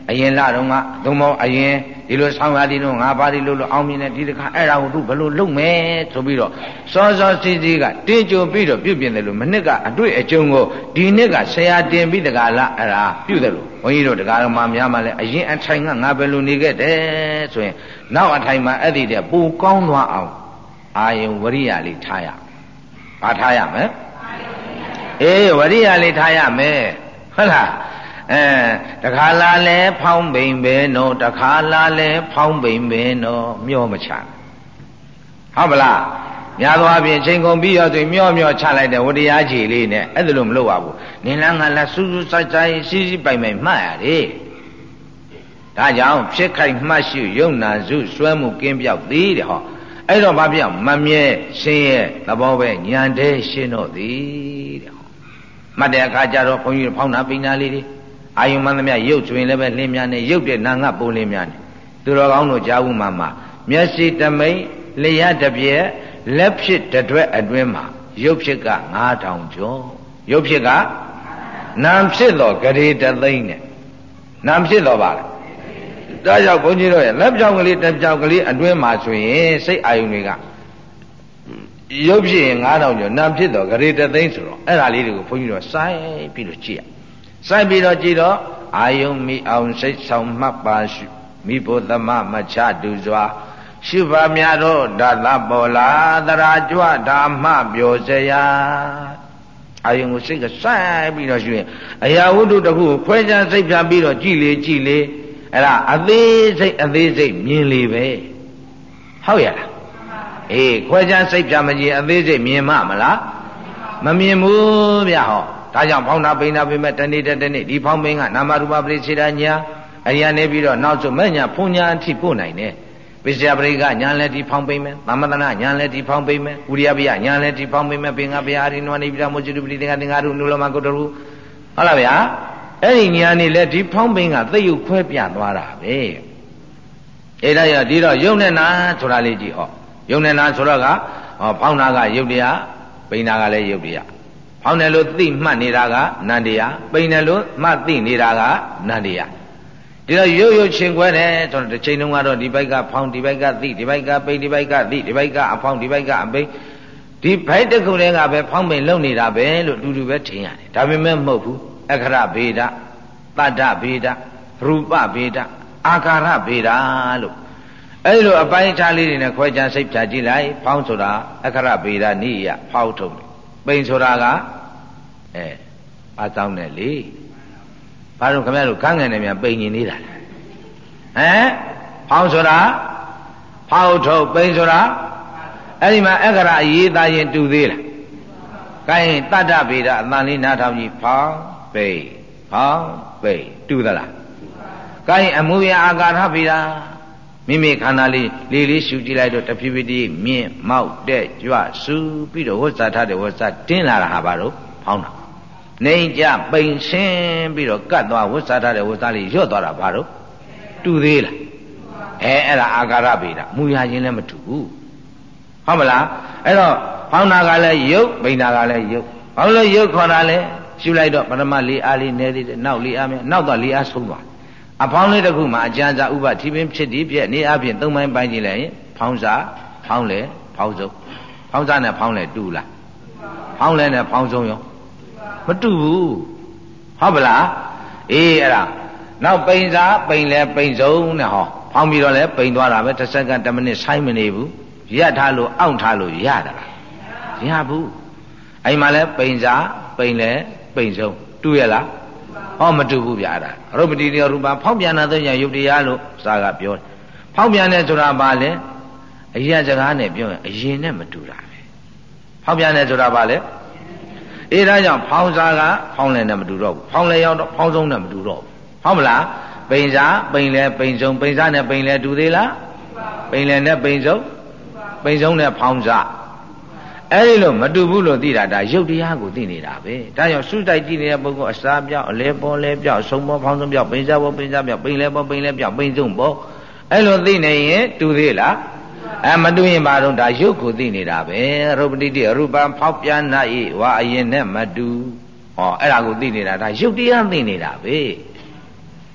အရင်လာတော့ငါသုံးမောအရင်ဒီလိုဆောင်းရသည်တော့ငါဘာဒီလိုလိုအောင်မြင်တဲ့ဒီတခါအဲ့ဒါကိုသူဘယ်လိုလုပ်မယ်ဆိုပြီးတော့စောစောစီးစီးကတင်းကြိုပြီးတော့ပြုပြင်တယ်လို့မနစ်ကအတွေ့အကြုံကိုဒီနှစ်ကဆရာတင်ပြီးတခါလားအဲ့ဒါပြုတယ်လို့ဘုန်းကြီးတို့တရားတော်မှာများမှလည်းအရင်အထိုင်ကငါဘယ်လိုနေခဲ့တယ်ဆိုရင်နောက်အထိုင်မှာအဲ့ဒီတဲ့ပိုကောင်းသွားအောင်အာယုံဝရိယလေးထားရ။ဘာထားရမလဲ။အေးဝရိယလေးထားရမယ်ဟုတ်လားအဲတခါလာလဲဖောင်းပိန်ပဲနော်တခါလာလဲဖောင်းပိန်ပဲနော်မျောမချဟုတ်ပလားများသောအားဖြင့်ချိန်ကုန်ပြီးရောဆိုမျောမျောချလိုက်တဲ့ဝတရားကြီးလေးနဲ့အဲ့ဒါလို့မလုပ်ပါဘူးနင်လားငါလားစူးစူးစိုက်စိုက်စီးစီးပိုင်ပိုင်မှတ်ရတယ်ဒါကြောင့်ဖြစ်ခိုက်မှတ်ရှုယုံနာစုစွဲမှုကင်းပြောက်သည်တဲ့ဟောအဲ့တော့ဘာပြောက်မမြဲရှင်းရဲ့သဘောပဲညံတဲ့ရှင်းတော့သည်တဲ့ဟောမှတ်တဲ့အခါကျတော့ဘုန်းကြီးဖောင်းတာပိန်တာလေးတွေအာယုမန္တမြရုပ်ဆိုရင်လည်းပဲလင်းများနေရုပ်တဲ့နာငတ်ပိုးလင်းများနေသူတော်ကောင်းတို့ကြားဦးမှာမှာမျက်စိတမိတ်လျှက်တစ်ပြက်လက်ဖြစ်တတွက်အတွင်းမှာရုပ်ဖြစ်ကငါးထောင်ကျော်ရုပ်ဖြစ်ကနာမ်ဖြစ်တော့ဂရေတသိန်းနဲ့နာမ်ဖြစ်တော့ပါလားဒါကြောင့်ဘုန်းကြီးတို့ရဲ့လက်ပြောင်ကလေးတစ်ပြောင်ကလေးအတွင်းမှာဆိုရင်စိတ်အာယုန်တွေကရုပ်ဖြစ်ရင်ငါးထောင်ကျော်နာမ်ဖြစ်တော့ဂရေတသိန်းဆိုတော့အဲ့ဒါလေးတွေကိုဘုန်းကြီးတို့စိုက်ပြီးတော့ကြည့်ရစိုက်ပြီးတော့ကြည့်တော့အာယုံမိအောင်စိတ်ဆောင်မှတ်ပါရှုမိဖို့သမမချတူစွာရှုပါများတော့ဒါသပေါ်လာသရာကြွဓမ္မပြောစရာအာယုံကိုစိတ်ကစိုက်ပြီးတော့ရှုရင်အရာဝတ္ထုတစ်ခုကိုခွဲခြားစိတ်ဖြာပြီးတော့ကြည့်လေကြည့်လေအဲ့ဒါအသေးစိတ်အသေးစိတ်မြင်လေပဲဟုတ်ရလားအေးခွဲခြားစိတ်ဖြာမကြည့်အသေးစိတ်မြင်မှမလားမမြင်ဘူးဗျဟောဒါကြောင့်ဖောင်းတာပိန်တာပိမဲ့တနေ့တနေ့ဒီဖောင်းပိန်ကနာမရူပပရိစ္ဆေဒညာအရိယာနေပြီးတော့နောက်ဆုံးမဲ့ညာဖုန်ညာအထိပို့နိုင်တယ်ပိစ္ဆယပရိကညာလည်းဒီဖောင်းပိန်မယ်သမတနာညာလည်းဒီဖောင်းပိန်မယ်ဥရိယပိယညာလည်းဒီဖောင်းပိန်မယ်ပင်ကပယအရိနဝနိပိဒမောจิตุပတိတေကတင်္ဂါရုနုလမကုတ္တရုဟုတ်လားဗျာအဲ့ဒီညာနေလည်းဒီဖောင်းပိန်ကသိယုတ်ခွဲပြသွားတာပဲအဲ့ဒါရဒီတော့ယုံနဲ့နာဆိုတာလေးကြည့်ဟောယုံနဲ့နာဆိုတော့ကဟောဖောင်းတာကယုတ်တရားပိန်တာကလည်းယုတ်တရားဖောင်းတယ်လို့သိမှတ်နေတာကနန္တရားပိန်တယ်လို့မှတ်သိနေတာကနန္တရားဒီတော့ရုပ်ရုပ်ချင်းခွဲတယ်ဆိုတော့တစ်ချိန်လုံးကတော့ဒီဘက်ကဖောင်းဒီဘက်ကသိဒီဘက်ကပိန်ဒီဘက်ကသိဒီဘက်ကအဖောင်းဒီဘက်ကအပိန်ဒီဘက်တစ်ခုတည်းကပဲဖောင်းပိန်လုံနေတာပဲလို့တူတူပဲထင်ရတယ်ဒါပေမဲ့မဟုတ်ဘူးအခရဗေဒတတ္တဗေဒရူပဗေဒအာကာရဗေဒလို့အဲ့လိုအပိုင်းခြားလေးတွေနဲ့ခွဲခြားစိတ်ဖြာကြည့်လိုက်ဖောင်းဆိုတာအခရဗေဒနိယဖောက်ထုတ်ပိန်ဆိုတာကအဲအတောင်းနဲ့လေဘာလို့ခင်ဗျားတို့ခန်းငယ်နေမြန်ပိန်နေနေတာလဲဟမ်ဖောင်းဆိုတာဖောက်ထုတ်ပိန်ဆိုတာအဲ့ဒီမှာအက္ခရာအရေးသားရင်တူသေးလားကိုင်းတတ္တဗေဒအတန်လေးနားထောင်ကြည့်ဖောင်းပိန်ဖောင်းပိန်တူသလားကိုင်းအမှုရအာကာရဗေဒမိမိခန္ဓာလေးလေးလေးရှုကြည့်လိုက်တော့တဖြည်းဖြည်းတည်းမြင့်မောက်တဲ့ကြွဆူပြီးတော့ဝတ်စားထားတဲ့ဝတ်စားတင်းလာတာဟာဘာလို့ဖောင်းတာနေကြပိန်ရှင်းပြီးတော့ကတ်သွားဝတ်စားထားတဲ့ဝတ်စားလေးရွတ်သွားတာဘာလို့တူသေးလားအဲအဲ့ဒါအာကာရဗေဒမူရခြင်းလည်းမတူဘူးဟုတ်မလားအဲ့တော့ဖောင်းတာကလည်းယုတ်ပိန်တာကလည်းယုတ်ဘာလို့ယုတ်ခေါ်တာလဲရှုလိုက်တော့ပထမလေးအားလေးနေသေးတယ်နောက်လေးအားမြနောက်တော့လေးအားဆုံးသွားအဖောင်းလေးတစ်ခုမှာအကျဉ်းစာဥပထီပင်ဖြစ်ဒီပြက်နေအပြင်သုံးပိုင်းပိုင်းကြည့်လိုက်ရင်ဖောင်းစာဖောင်းလေဖောင်းစုံဖောင်းစာနဲ့ဖောင်းလေတူလားဖောင်းလေနဲ့ဖောင်းစုံရောမတူဘူးဟုတ်ပလားအေးအဲ့ဒါနောက်ပိန်စာပိန်လေပိန်စုံနဲ့ဟောဖောင်းပြီးတော့လဲပိန်သွားတာပဲတစ်စက္ကန့်တစ်မိနစ်ဆိုင်းမနေဘူးရက်ထားလို့အောင့်ထားလို့ရတာလားရဘူးအဲ့မှာလဲပိန်စာပိန်လေပိန်စုံတူရလားဟောမတူဘူးဗျာအဲ့ဒါရုပ်ပတိတရားရူပဖောက်ပြန်တဲ့ညယုတ်တရားလို့စာကပြောတယ်ဖောက်ပြန်တဲ့ဆိုတာဘာလဲအရာစကားနဲ့ပြောရင်အရင်နဲ့မတူတာပဲဖောက်ပြန်တဲ့ဆိုတာဘာလဲအေးဒါကြောင့်ဖောင်းစားကဖောင်းလဲနဲ့မတူတော့ဘူးဖောင်းလဲရောက်တော့ဖောင်းဆုံးနဲ့မတူတော့ဘူးဟုတ်မလားပိန်စားပိန်လဲပိန်ဆုံးပိန်စားနဲ့ပိန်လဲတူသေးလားပိန်လဲနဲ့ပိန်ဆုံးပိန်ဆုံးနဲ့ဖောင်းစားအဲ့ဒီလိုမတူဘူးလို့သိတာဒါရုပ်တရားကိုသိနေတာပဲဒါကြောင့်စုတိုက်ကြည့်နေတဲ့ပုဂ္ဂိုလ်အစာပြောက်အလဲပေါ်လဲပြောက်ဆုံးပေါ်ဖောင်းဆုံးပြောက်ပိန်စားပေါ်ပိန်စားပြောက်ပိန်လဲပေါ်ပိန်လဲပြောက်ပိန်ဆုံးပေါ်အဲ့လိုသိနေရင်တူသေးလားအဲမတူရင်ဘာတော့ဒါရုပ်ကိုသိနေတာပဲရုပ်ပတိတိရူပံဖောက်ပြန်နာဤဝါအရင်နဲ့မတူဟောအဲ့ဒါကိုသိနေတာဒါရုပ်တရားသိနေတာပဲ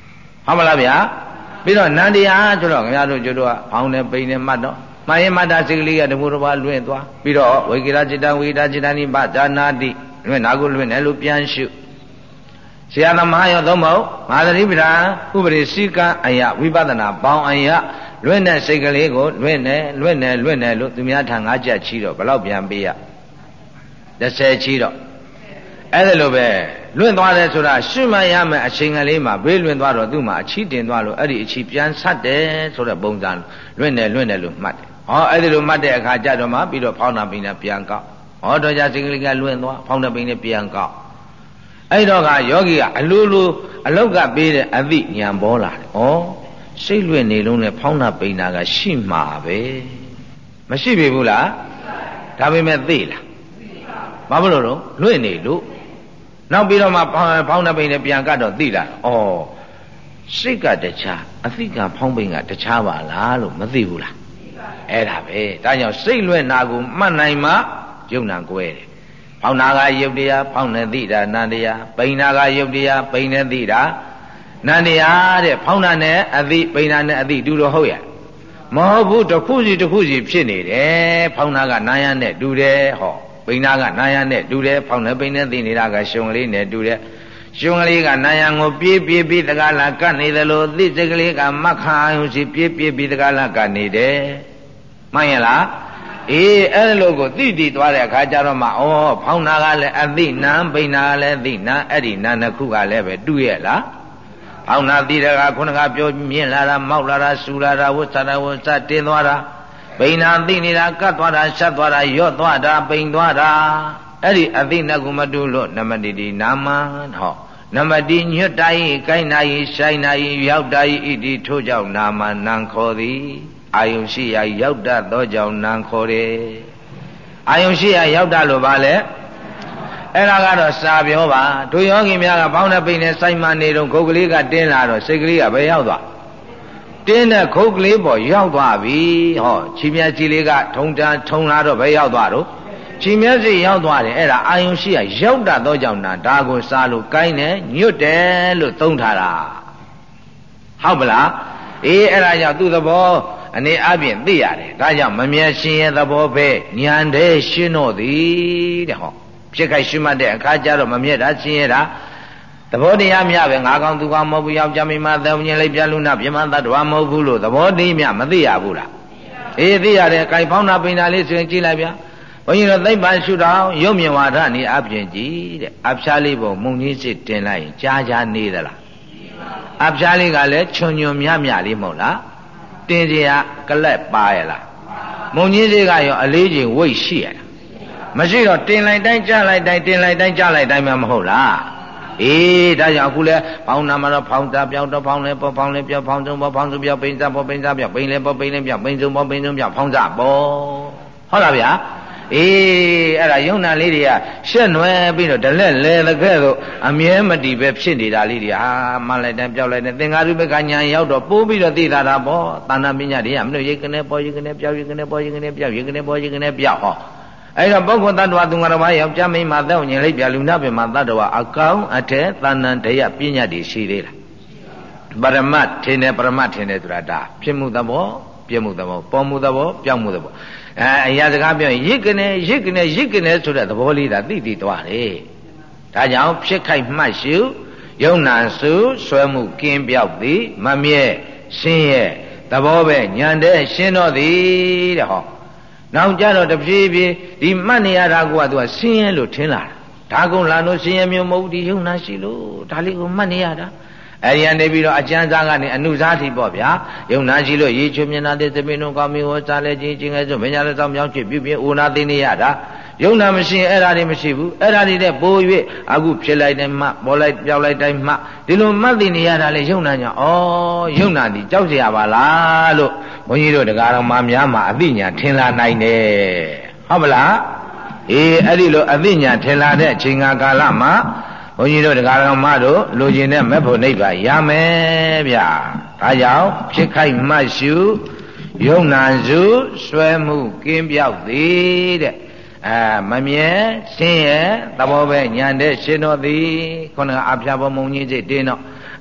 ဟုတ်မလားဗျာပြီးတော့နန္တရားဆိုတော့ခင်ဗျားတို့ကျတို့ကဖောင်းနေပိန်နေမှတ်တော့မှန်ရင်မှတ်တာစိတ်ကလေးကတမှုတစ်ပါးလွင့်သွားပြီးတော့ဝိကိရจิตံဝိဒါจิตံနိဗ္ဗာနာတိလွင့်နာကိုလွင့်တယ်လို့ပြန်ရှုဆရာသမားရောသုံးမဟုတ်မဟာသတိပဋ္ဌာန်ဥပရိစိကံအယဝိပဿနာပေါင်းအယလွင့်တဲ့စိတ်ကလေးကိုလွင့်တယ်လွင့်တယ်လွင့်တယ်လို့သူများထံငါးချက်ချီတော့ဘယ်လောက်ပြန်ပေးရတစ်ဆယ်ချီတော့အဲ့ဒါလိုပဲလွင့်သွားတယ်ဆိုတာရှုမှတ်ရမယ်အချိန်ကလေးမှာဘေးလွင့်သွားတော့သူ့မှာအချီတင်သွားလို့အဲ့ဒီအချီပြန်ဆက်တယ်ဆိုတဲ့ပုံစံလွင့်တယ်လွင့်တယ်လို့မှတ်တယ်ဟောအဲ့ဒီလိုမှတ်တဲ့အခါကျတော့မှပြီးတော့ဖောင်းနာပိန်နဲ့ပြန်ကောက်ဟောတော့ကြစိတ်ကလေးကလွင့်သွားဖောင်းနာပိန်နဲ့ပြန်ကောက်အဲ့တော့ကယောဂီကအလိုလိုအလောက်ကပေးတဲ့အသိဉာဏ်ပေါ်လာတယ်ဩစိတ်လွင့်နေလုံးနဲ့ဖောင်းနာပိန်နာကရှိမှာပဲမရှိပြီဘူးလားဒါပေမဲ့သိလားဘာဖြစ်လို့တော့လွင့်နေလို့နောက်ပြီးတော့မှဖောင်းနာပိန်နဲ့ပြန်ကတ်တော့သိလာဩစိတ်ကတခြားအသိကဖောင်းပိန်ကတခြားပါလားလို့မသိဘူးလားအဲ့ဒါပဲဒါကြောင့်စိတ်လွင့်နာကိုမှတ်နိုင်မှယုံနာကွဲတယ်ဖောင်းနာကယုတ်တရားဖောင်းနေသိတာနန္တရားပိန်နာကယုတ်တရားပိန်နေသိတာနန္တရားတဲ့ဖောင်းနာနဲ့အသိပိန်နာနဲ့အသိတူတော့ဟုတ်ရဲ့မဟုတ်ဘူးတစ်ခုစီတစ်ခုစီဖြစ်နေတယ်ဖောင်းနာကနာယနဲ့တူတယ်ဟောပိန်နာကနာယနဲ့တူတယ်ဖောင်းနေပိန်နေသိနေတာကရှင်ကလေးနဲ့တူတယ်ရှင်ကလေးကနာယကိုပြေးပြေးပြီးတကားလာကတ်နေတယ်လို့သိစိတ်ကလေးကမခါယုံစီပြေးပြေးပြီးတကားလာကတ်နေတယ်မှန်ရဲ့လားအေးအဲ့လိုကိုသိတည်သွားတဲ့အခါကျတော့မှဩဖောင်းနာကလည်းအသိနာပိန်နာကလည်းသိနာအဲ့ဒီနာနှစ်ခုကလည်းပဲတူရဲ့လားဖောင်းနာသိတဲ့ကခုနကပြောမြင့်လာတာမောက်လာတာဆူလာတာဝတ်စားတာဝတ်စားတင်းသွားတာပိန်နာသိနေတာကတ်သွားတာရှက်သွားတာရော့သွားတာပိန်သွားတာအဲ့ဒီအသိနှစ်ခုမတူလို့နမတိတိနာမဟောနမတိညွတ်တိုင်းကိုင်းနိုင်ဆိုင်နိုင်ရောက်တိုင်းဣတိထို့ကြောင့်နာမနံခေါ်သည်အာယုရှိရာရောက်တတ်သောကြောင့်နံခေါ်တယ်အာယုရှိရာရောက်တတ်လို့ပါလေအဲ့ဒါကတော့စာပြောပါတို့ယောဂီများကဘောင်းနဲ့ပိန်နဲ့စိုက်မှနေတော့ခုတ်ကလေးကတင်းလာတော့စိတ်ကလေးကဘယ်ရောက်သွားတင်းတဲ့ခုတ်ကလေးပေါ်ရောက်သွားပြီဟောခြေမြတ်ကြီးလေးကထုံတန်းထုံလာတော့ဘယ်ရောက်သွားတော့ခြေမြတ်စီရောက်သွားတယ်အဲ့ဒါအာယုရှိရာရောက်တတ်သောကြောင့်နာဒါကိုစားလို့ကိုင်းတယ်ညွတ်တယ်လို့သုံးထားတာဟုတ်ပလားအေးအဲ့ဒါကြောင့်သူ့သဘောအနေအပြင်သိရတယ်ဒါကြောင့်မမြဲရှင်ရဲ့သဘောပဲဉာဏ်တည်းရှင်းတော့သည်တဲ့ဟောဖြစ်ခိုက်ရှင်းမှတ်တဲ့အခါကျတော့မမြဲတာရှင်းရတာသဘောတရားများပဲငါကောင်သူကောင်မဟုတ်ဘူးယောက်ျားမိန်းမသက်ဝင်လိုက်ပြလူနာပြမသတ္တဝါမဟုတ်ဘူးလို့သဘောတရားများမသိရဘူးလားအေးသိရတယ်ခိုင်ဖောင်းတာပိန်တာလေးဆိုရင်ကြည့်လိုက်ဗျာဘုန်းကြီးတို့သိပ္ပံရှုထောင်ရုပ်မြင်ဝါဒနေအပြင်ကြည့်တဲ့အဖျားလေးပေါ်မုံကြီးစစ်တင်လိုက်ရင်ကြားကြားနေသလားအဖျားလေးကလည်းချွန်ချွန်မြမြလေးမဟုတ်လားတင်ကြကလက်ပါရလားမုံကြီးလေးကရောအလေးချိန်ဝိတ်ရှိရလားမရှိတော့တင်လိုက်တိုင်းကြားလိုက်တိုင်းတင်လိုက်တိုင်းကြားလိုက်တိုင်းမှမဟုတ်လားအေးဒါကြောင့်အခုလဲဖောင်းနာမှာတော့ဖောင်းတာပြောင်းတော့ဖောင်းလဲပေါ်ဖောင်းလဲပြောင်းဖောင်းစုံပေါ်ဖောင်းစုံပြောင်းပိန်စားပေါ်ပိန်စားပြောင်းပိန်လဲပေါ်ပိန်လဲပြောင်းပိန်စုံပေါ်ပိန်စုံပြောင်းဖောင်းစားပေါ်ဟုတ်လားဗျာအေးအဲ့ဒါယုံနာလေးတွေကရှက်နွယ်ပြီးတော့ဒလက်လဲတဲ့ကဲ့သို့အမြဲမတည်ပဲဖြစ်နေတာလေးတွေဟာမှလိုက်တယ်ပြောက်လိုက်တယ်သင်္ဃာရုပ္ပကညာရောက်တော့ပိုးပြီးတော့သိတာတာပေါ့သာနာပညာတွေကမလို့ရိတ်ကနေပေါ်ရိတ်ကနေပြောက်ရိတ်ကနေပေါ်ရိတ်ကနေပြောက်ရိတ်ကနေပေါ်ရိတ်ကနေပြောက်ဟောအဲ့တော့ပုဂ္ဂိုလ်တ attva သူငါတော်ဘာယောက်ျားမိန်းမသက်ဝင်လိုက်ပြလူနာပင်မှာတ attva အကောင်အထက်သာဏတရပညာတွေရှိသေးလားပရမတ်ထင်တယ်ပရမတ်ထင်တယ်ဆိုတာဒါဖြစ်မှုသဘောပြမှုသဘောပေါ်မှုသဘောပြောင်းမှုသဘောအဲအရာစကားပြောရင်ရစ်ကနေရစ်ကနေရစ်ကနေဆိုတဲ့သဘောလေးဒါသိသိသွားတယ်ဒါကြောင့်ဖြစ်ခိုက်မှတ်ရှုယုံနာစုဆွဲမှုကင်းပြောက်သည်မမြဲရှင်းရဲ့သဘောပဲညံတဲ့ရှင်းတော့သည်တဲ့ဟောနောက်ကြတော့တဖြည်းဖြည်းဒီမှတ်နေရတာကသူကရှင်းရဲလို့ထင်လာတာဒါကုံလာလို့ရှင်းရဲမျိုးမဟုတ်ဒီယုံနာရှိလို့ဒါလေးကိုမှတ်နေရတာအဲ့ဒီကနေပြီးတော့အကျဉ်းစားကနေအနုစားထိပေါ့ဗျာယုံနာရှိလို့ရေချွမြနာတဲ့သမီးတို့ကောင်းမျိုးဟောစားလဲချင်းချင်းငယ်ဆိုမညာလည်းဆောင်မြောင်းချစ်ပြုပြအိုနာသိနေရတာယုံနာမရှိအဲ့ဒါတွေမရှိဘူးအဲ့ဒါတွေတဲ့ပိုး၍အခုဖြစ်လိုက်တယ်မှပေါ်လိုက်ပြောက်လိုက်တိုင်းမှဒီလိုမှတ်သိနေရတာလေယုံနာညာဩယုံနာဒီကြောက်เสียပါလားလို့ဘုန်းကြီးတို့တရားတော်မှာများမှာအသိဉာဏ်ထင်လာနိုင်တယ်ဟုတ်မလားအေးအဲ့ဒီလိုအသိဉာဏ်ထင်လာတဲ့အချိန်ကာလမှာဘုန်းကြီးတို့တရားတော်မှာတို့လိုချင်တဲ့မဲ့ဖို့နိဗ္ဗာန်ရမယ်ဗျာဒါကြောင့်ဖြစ်ခိုက်မှတ်ရှုယုံနာစုဆွဲမှုကင်းပြောက်သည်တဲ့အဲမမြဲရှင်းရဲ့သဘောပဲညာတဲ့ရှင်းတော်သည်ခုနကအဖျားပေါ်မုံကြီးစိတ်တင်းတော့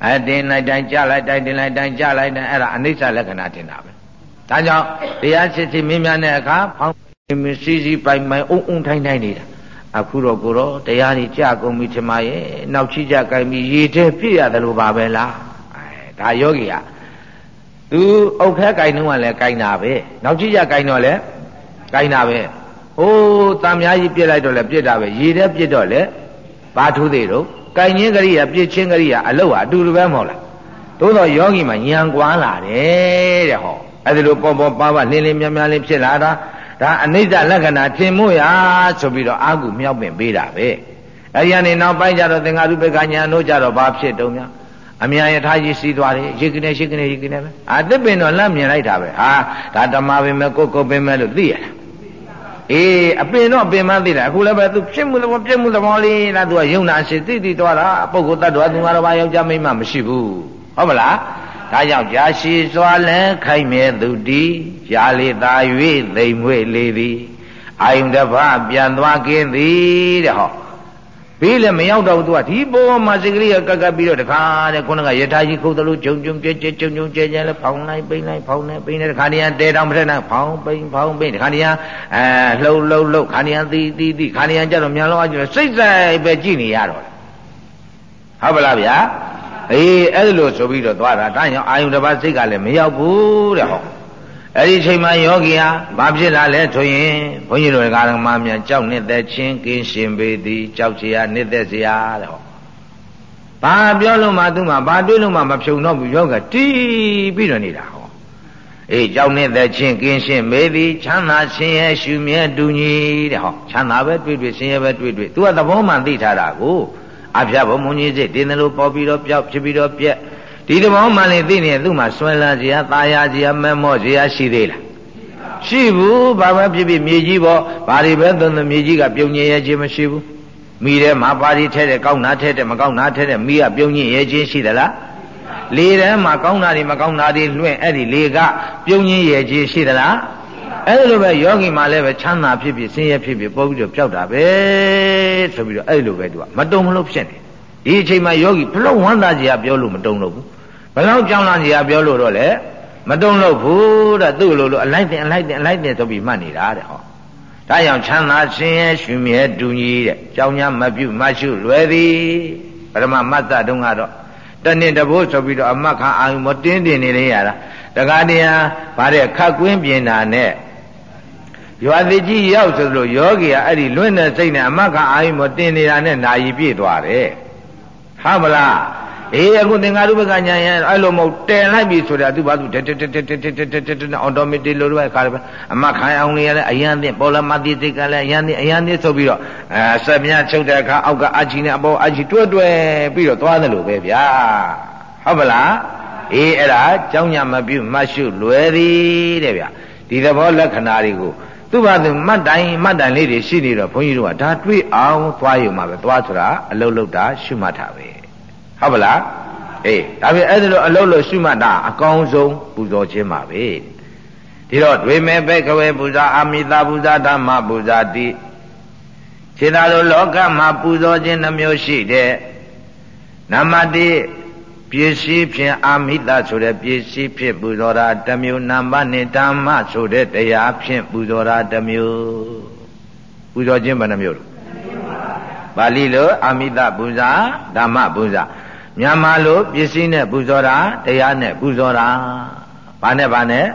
အဲတင်လိုက်တိုင်းကြလိုက်တိုင်းတင်လိုက်တိုင်းကြလိုက်တိုင်းအဲ့ဒါအနိစ္စလက္ခဏာတင်တာပဲဒါကြောင့်တရားစစ်စစ်မင်းများတဲ့အခါဖောင်းမင်းစီစီပိုင်ပိုင်အုံအုံထိုင်းထိုင်းနေတာအခုတော့ကိုတော့တရားကြီးကြကုန်ပြီထင်ပါရဲ့နောက်ချီကြကြိုင်ပြီးရေထဲပြည့်ရတယ်လို့ပါပဲလားအဲဒါယောဂီကသူအုတ်ခဲကြိုင်တော့လည်းကြိုင်တာပဲနောက်ချီကြကြိုင်တော့လည်းကြိုင်တာပဲဟိုးတံများကြီးပြစ်လိုက်တော့လည်းပြစ်တာပဲရေထဲပြစ်တော့လည်းဘာထူးသေးတော့ကြိုင်ချင်းကလေးကပြစ်ချင်းကလေးကအလုတ်ဟာအတူတူပဲမဟုတ်လားသို့တော့ယောဂီမှာညံကွာလာတယ်တဲ့ဟောအဲ့ဒီလိုပေါ်ပေါ်ပါပါလင်းလင်းမြန်းမြန်းလေးဖြစ်လာတာဒါအနိစ္စလက္ခဏာထင်မှုရဆိုပြီးတော့အာဟုမြောက်ပင်ပေးတာပဲအဲ့ဒီကနေနောက်ပိုင်းကျတော့သင်္ဃာရုပ္ပကညာတို့ကြတော့ဘာဖြစ်တုံးများအမြန်ယထာကြီးစီးသွားတယ်ရိတ်ကနေရှိကနေရိတ်ကနေပဲအာသစ်ပင်တော့လမ်းမြင်လိုက်တာပဲဟာဒါဓမ္မပင်မဲ့ကိုယ်ကိုယ်ပင်မဲ့လို့သိရလားအေးအပင်တော့ပင်မသိတာအခုလည်းပဲသူဖြစ်မှုသဘောပြည့်မှုသဘောလေးလားသူကယုံနာရှိသိသိသွားတာပုဂ္ဂိုလ်တ attva သူငါတော်ဘာယောက်ျားမိန်းမမရှိဘူးဟုတ်မလားဒါကြောင့်ကြာရှိစွာလဲခိုက်မြဲသူတီရာလေသာ၍သိမ်မွေ့လေသည်အာယုန်တစ်ပါးပြန်သွားကင်းသည်တဲ့ဟောပြီးလည်းမရောက်တော့သူကဒီပေါ်မှာစိတ်ကလေးကကပ်ကပ်ပြီးတော့တခါတဲ့ခုနကယထာကြီးခုတ်တယ်လို့ဂျုံဂျုံကြဲကြဲဂျုံဂျုံကြဲကြဲလဲဖောင်းလိုက်ပိမ့်လိုက်ဖောင်းနေပိမ့်နေတခါတည်းတဲတောင်မထက်နဲ့ဖောင်းပိမ့်ဖောင်းပိမ့်တခါတည်းအဲလှုပ်လှုပ်လှုပ်ခါတည်းသီးသီးသီးခါတည်းကျတော့မြန်လောကျတော့စိတ်ဆိုင်ပဲကြည့်နေရတော့ဟုတ်ပါလားဗျာအေးအဲ့လိုဆိုပြီးတော့သွားတာဒါကြောင့်အာယုန်တစ်ပါးစိတ်ကလည်းမရောက်ဘူးတဲ့ဟောအဲ့ဒီချိန်မှာယောဂီဟာဘာဖြစ်လာလဲဆိုရင်ဘုန်းကြီးတို့ကာရမများကြောက်နေတဲ့ချင်းကင်းရှင်ပေသည်ကြောက်เสียနေတဲ့เสียတဲ့ဟောဘာပြောလို့မှသူမှဘာတွေးလို့မှမဖြုံတော့ဘူးယောဂတီးပြီးတော့နေတာဟောအေးကြောက်နေတဲ့ချင်းကင်းရှင်ပေသည်ချမ်းသာရှင်ရဲ့ရှုမြဲတူညီတဲ့ဟောချမ်းသာပဲတွေ့တွေ့ရှင်ရဲ့ပဲတွေ့တွေ့သူကသဘောမှသိထားတာကိုအဖျားဘုံမုံကြီးစိတ်တင်းတယ်လို့ပေါ်ပြီးတော့ပြောက်ဖြစ်ပြီးတော့ပြက်ဒီသဘောမှလည်းသိနေသူ့မှာဆွဲလာစရာตายာစရာမဲမော့စရာရှိသေးလားရှိဘူးဘာမှဖြစ်ဖြစ်မြေကြီးပေါ့ဘာတွေပဲသွန်သွန်မြေကြီးကပြုံညင်ရဲ့ခြင်းမရှိဘူးမိထဲမှာပါရီထဲတဲ့ကောင်းနာထဲတဲ့မကောင်းနာထဲတဲ့မိကပြုံညင်ရဲ့ခြင်းရှိသလားလေထဲမှာကောင်းတာတွေမကောင်းတာတွေလွင့်အဲ့ဒီလေကပြုံညင်ရဲ့ခြင်းရှိသလားအဲ့လိုပဲယောဂီမှာလည်းပဲချမ်းသာဖြစ်ဖြစ်ဆင်းရဲဖြစ်ဖြစ်ပေါ်ပြီးတော့ပျောက်တာပဲဆိုပြီးတော့အဲ့လိုပဲသူကမတုံမလို့ဖြစ်နေဒီအချိန်မှာယောဂီဘလို့ဝမ်းသာကြရပြောလို့မတုံလို့ဘူးဘလောက်ကြောင်းလာကြရပြောလို့တော့လေမတုံလို့ဘူးတဲ့သူ့လိုလိုအလိုက်တင်အလိုက်တင်အလိုက်တင်ဆိုပြီးမှတ်နေတာတဲ့ဟောဒါကြောင့်ချမ်းသာဆင်းရဲရှင်မြဲတူညီတဲ့ကြောင်းညာမပြုတ်မရှုလွယ်သည်ပရမမတ်တတုံးကတော့တဏ္ဍတဘိုးဆိုပြီးတော့အမတ်ခအာယုမတင်းတင်နေလေရတာတခါတည်းဟာဗါတဲ့ခတ်ကွင်းပြင်တာနဲ့ရွာတိကြီးရောက်ဆိုလို့ယောဂီကအဲ့ဒီလွင့်တဲ့စိတ်နဲ့အမတ်ခအာယုမတင်နေတာနဲ့နာယီပြည့်သွားတယ်ဟုတ်မလားအေးအခုသင်္ဃာရုပ္ပကညာရင်အဲ့လိုမဟုတ်တယ်လိုက်ပြီဆိုတာသူဘာသူတက်တက်တက်တက်တက်တက်တက်တက်အော်တိုမက်တစ်လို့ပဲခါတယ်အမခိုင်အောင်လေးလည်းအရန်သင့်ပေါ်လမတိတိကလည်းအရန်သင့်အရန်သင့်ဆိုပြီးတော့အဲဆက်မြချုပ်တဲ့အခါအောက်ကအချီနဲ့အပေါ်အချီတွဲတွဲပြီးတော့သွားတယ်လို့ပဲဗျာဟုတ်မလားအေးအဲ့ဒါကြောင်းညာမပြုမရှုလွယ်သည်တဲ့ဗျာဒီသဘောလက္ခဏာတွေကိုသူ့ဘာသူမှတ်တိုင်းမှတ်တိုင်းလေးတွေရှိနေတော့ဘုန်းကြီးတို့ကဒါတွေးအောင်သွားယူမှာပဲသွားဆိုတာအလုံးလုံးတာရှုမှတ်တာပဲဟုတ်ပါလားအေးဒါပြင်အဲ့ဒါလိုအလုံးလို့ရှုမှတ်တာအကောင်းဆုံးပူဇော်ခြင်းပါပဲဒီတော့ဒွေမဲဘဲကဝေပူဇာအာမိတာပူဇာဓမ္မပူဇာတိခြေသာလိုလောကမှာပူဇော်ခြင်းနှမျိုးရှိတဲ့နမတိပစ္စည်းဖြင့်အာမိတာဆိုတဲ့ပစ္စည်းဖြင့်ပူဇော်တာတစ်မျိုးနံပါတ်နဲ့ဓမ္မဆိုတဲ့တရားဖြင့်ပူဇော်တာတစ်မျိုးပူဇော်ခြင်းဘယ်နှမျိုးလဲပါဠိလိုအာမိတပူဇာဓမ္မပူဇာမြန်မာလိုပစ္စည်းနဲ့ပူဇော်တာတရားနဲ့ပူဇော်တာဘာနဲ့ဘာနဲ့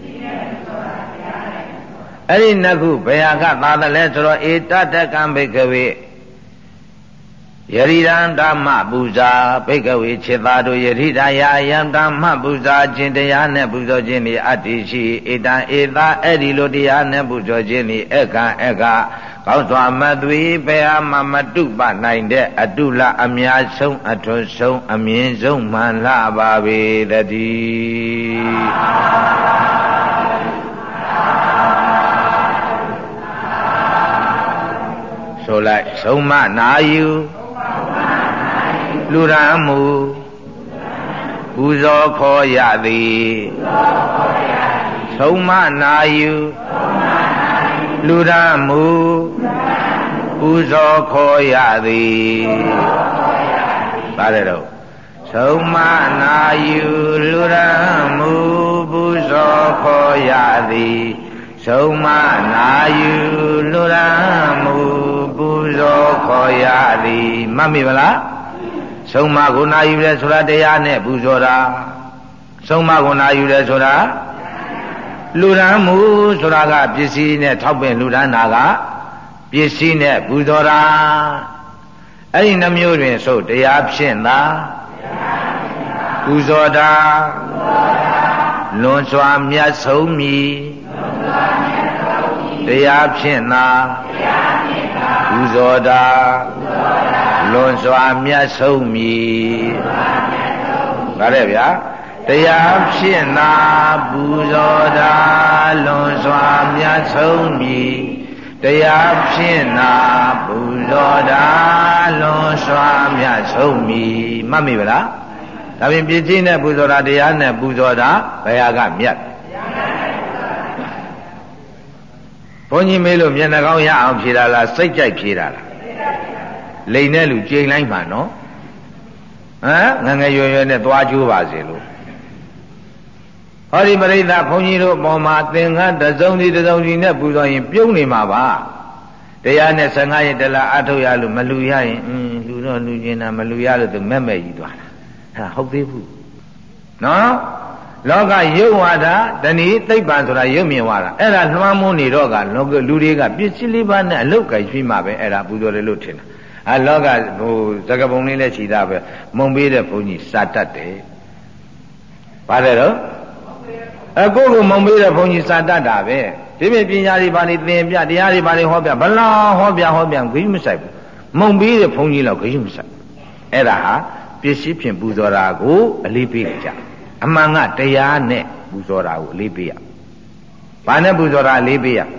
အဲ့ဒီနှစ်ခုဘယ်ဟာကသာသလဲဆိုတော့ဧတတကံဘိကဝေယရိဒံဓမ္မပူဇာဘိကဝေခြေသာတို့ယရိဒာယာယံဓမ္မပူဇာခြင်းတရားနဲ့ပူဇော်ခြင်းဤအတ္တိရှိဧတံဧသာအဲ့ဒီလိုတရားနဲ့ပူဇော်ခြင်းဤအခါအခါကောင်းစွာမသွေဘယ်ဟာမှမတုပနိုင်တဲ့အတုလအများဆုံးအထွန်းဆုံးအမြင့်ဆုံးမှန်လှပါပေတည်းဆိုလိုက်ဆုံးမနာယူလူရန်မူပူဇော်ခေါ်ရသည်ဆုံးမနာယူလူရန်မူပူဇော်ခေါ်ရသည်ပါတယ်တော့ဆုံးမနာယူလူရမှုပူဇော်ခေါ်ရသည်ဆုံးမနာယူလူရမှုပူဇော်ခေါ်ရသည်မှတ်မိဗလားဆုံးမကိုနာယူတယ်ဆိုတာတရားနဲ့ပူဇော်တာဆုံးမကိုနာယူတယ်ဆိုတာလူရမှုဆိုတာကပစ္စည်းနဲ့ထောက်ပင်လူရနာကပစ္စည်းနဲ့ပူဇော်တာအဲ့ဒီနှမျိုးတွင်ဆိုတရားဖြင့်သာပူဇော်တာလွန်စွာမြတ်ဆုံးမည်တရားဖြင့်သာပူဇော်တာလွန်စွာမြတ်ဆုံးမည်ဒါတဲ့ဗျာတရားဖြင့်သာပူဇော်တာလွန်စွာမြတ်ဆုံးမည်တရားဖြင့်သာပူဇော်တာလွန်စွာမြတ်ဆုံးမည်မှတ်မိဗလားဒါပြင်ပြည့်စုံတဲ့ပူဇော်တာတရားနဲ့ပူဇော်တာဘယ်ဟာကမြတ်ဘုန်းကြီးမေးလို့မျက်နှာကောင်းရအောင်ဖြေတာလားစိတ်ကြိုက်ဖြေတာလားလိန်တဲ့လူကြိမ်လိုက်မှာနော်ဟမ်ငငယ်ရွယ်ရွယ်နဲ့သွားကျိုးပါစေလို့ဟောဒီပရိသတ်ဘုန်းကြီးတို့ပေါ်မှာသင်္ကန်းတစ်စုံဒီတစ်စုံဒီနဲ့ပူဇော်ရင်ပြုံးနေမှာပါတရားနဲ့ဆံဃာရဲ့တလားအထုတ်ရလို့မလူရရင်အင်းလူတော့လူကျင်တာမလူရလို့သူမဲ့မဲ့ကြီးသွားတာအဲ့ဒါဟုတ်သေးဘူးနော်လောကရုပ်ဝါဒတဏှိသိပ္ပံဆိုတာရုပ်မြင်ဝါဒအဲ့ဒါလွှမ်းမိုးနေတော့ကလောကလူတွေကပစ္စည်းလေးပါးနဲ့အလုတ်ကြိုက်ပြီးမှပဲအဲ့ဒါပူဇော်တယ်လို့ထင်တာအဲလောကဟိုသကပုံလေးနဲ့ခြိတာပဲမုံပေးတဲ့ဘုန်းကြီးစာတတ်တယ်ပါတယ်တော့အကိုကိုမုံပေးတဲ့ဘုန်းကြီးစာတတ်တာပဲဒီပြင်ပညာတွေပါနေသင်ပြတရားတွေပါနေဟောပြဘလားဟောပြဟောပြဂိမ်းမဆိုင်ဘူးမုံပေးတဲ့ဘုန်းကြီးလောက်ဂိမ်းမဆိုင်အဲ့ဒါဟာပစ္စည်းဖြင့်ပူဇော်တာကိုအလေးပေးကြအမှန်ကတရားနဲ့ပူဇော်တာကိုအလေးပေးရဘာနဲ့ပူဇော်တာအလေးပေးရ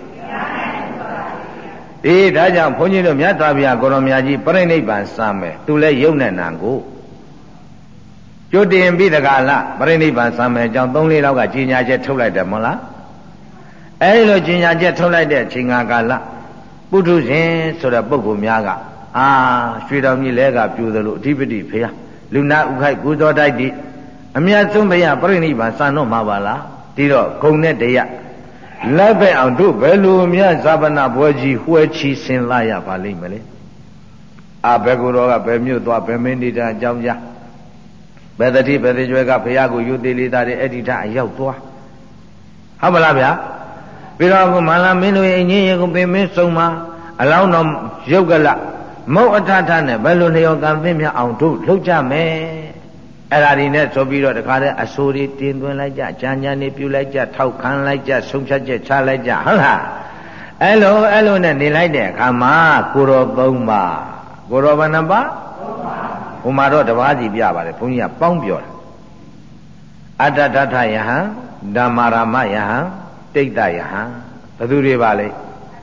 အေးဒါကြောင့်ဘုန်းကြီးတို့မြတ်စွာဘုရားကိုရောမြတ်ကြီးပြိဋိဘံစမ်းမယ်သူလည်းယုံနဲ့နံကိုကျွတ်တင်ပြီးတကလားပြိဋိဘံစမ်းမယ်အကြောင်းသုံးလေးလောက်ကကြီးညာချက်ထုတ်လိုက်တယ်မဟုတ်လားအဲဒီလိုကြီးညာချက်ထုတ်လိုက်တဲ့အချိန်ကာလပုထုဇဉ်ဆိုတဲ့ပုဂ္ဂိုလ်များကအာရွှေတော်ကြီးလဲကပြူသလိုအဓိပတိဖေဟာလူနာဥခိုက်ပူဇော်တိုက်တိအမြတ်ဆုံးဘုရားပြိဋိဘံစမ်းတော့မှာပါလားဒီတော့ဂုံနဲ့တရားလက်ပဲအောင်တို့ဘယ်လိုမြတ်ဇာပနာဘွယ်ကြီးဝှဲချီဆင်လာရပါလိမ့်မလဲအာဘယ်ကိုယ်တော်ကဘယ်မြို့သွားဘယ်မင်းနေတာအကြောင်းကြားဘယ်တတိဘယ်တိကျွဲကဘုရားကိုယူသေးလေးသားတဲ့အဲ့ဒီထအရောက်သွားဟုတ်ပါလားဗျာပြီးတော့ကမန္လာမင်းတို့ရဲ့အငင်းရေကိုပင်မင်းဆုံးမှာအလောင်းတော်ရုပ်ကလမုတ်အထထနဲ့ဘယ်လိုလျော်ကံသိမြအောင်တို့လှုပ်ကြမယ်အဲ့ဒါဒီနဲ့ဆိုပြီးတော့တခါတည်းအဆိုတွေတင်သွင်းလိုက်ကြကြံကြံနေပြုလိုက်ကြထောက်ခံလိုက်ကြဆုံးဖြတ်ချက်ချလိုက်ကြဟုတ်လားအဲ့လိုအဲ့လိုနဲ့နေလိုက်တဲ့အခါမှာကိုရောသုံးပါကိုရောဘယ်နှပါသုံးပါဟိုမှာတော့တပါးစီပြပါတယ်ဘုန်းကြီးကပေါင်းပြောတာအတ္တတထယဟံဓမ္မာရမယဟံတိတ်တယဟံဘယ်သူတွေပါလဲ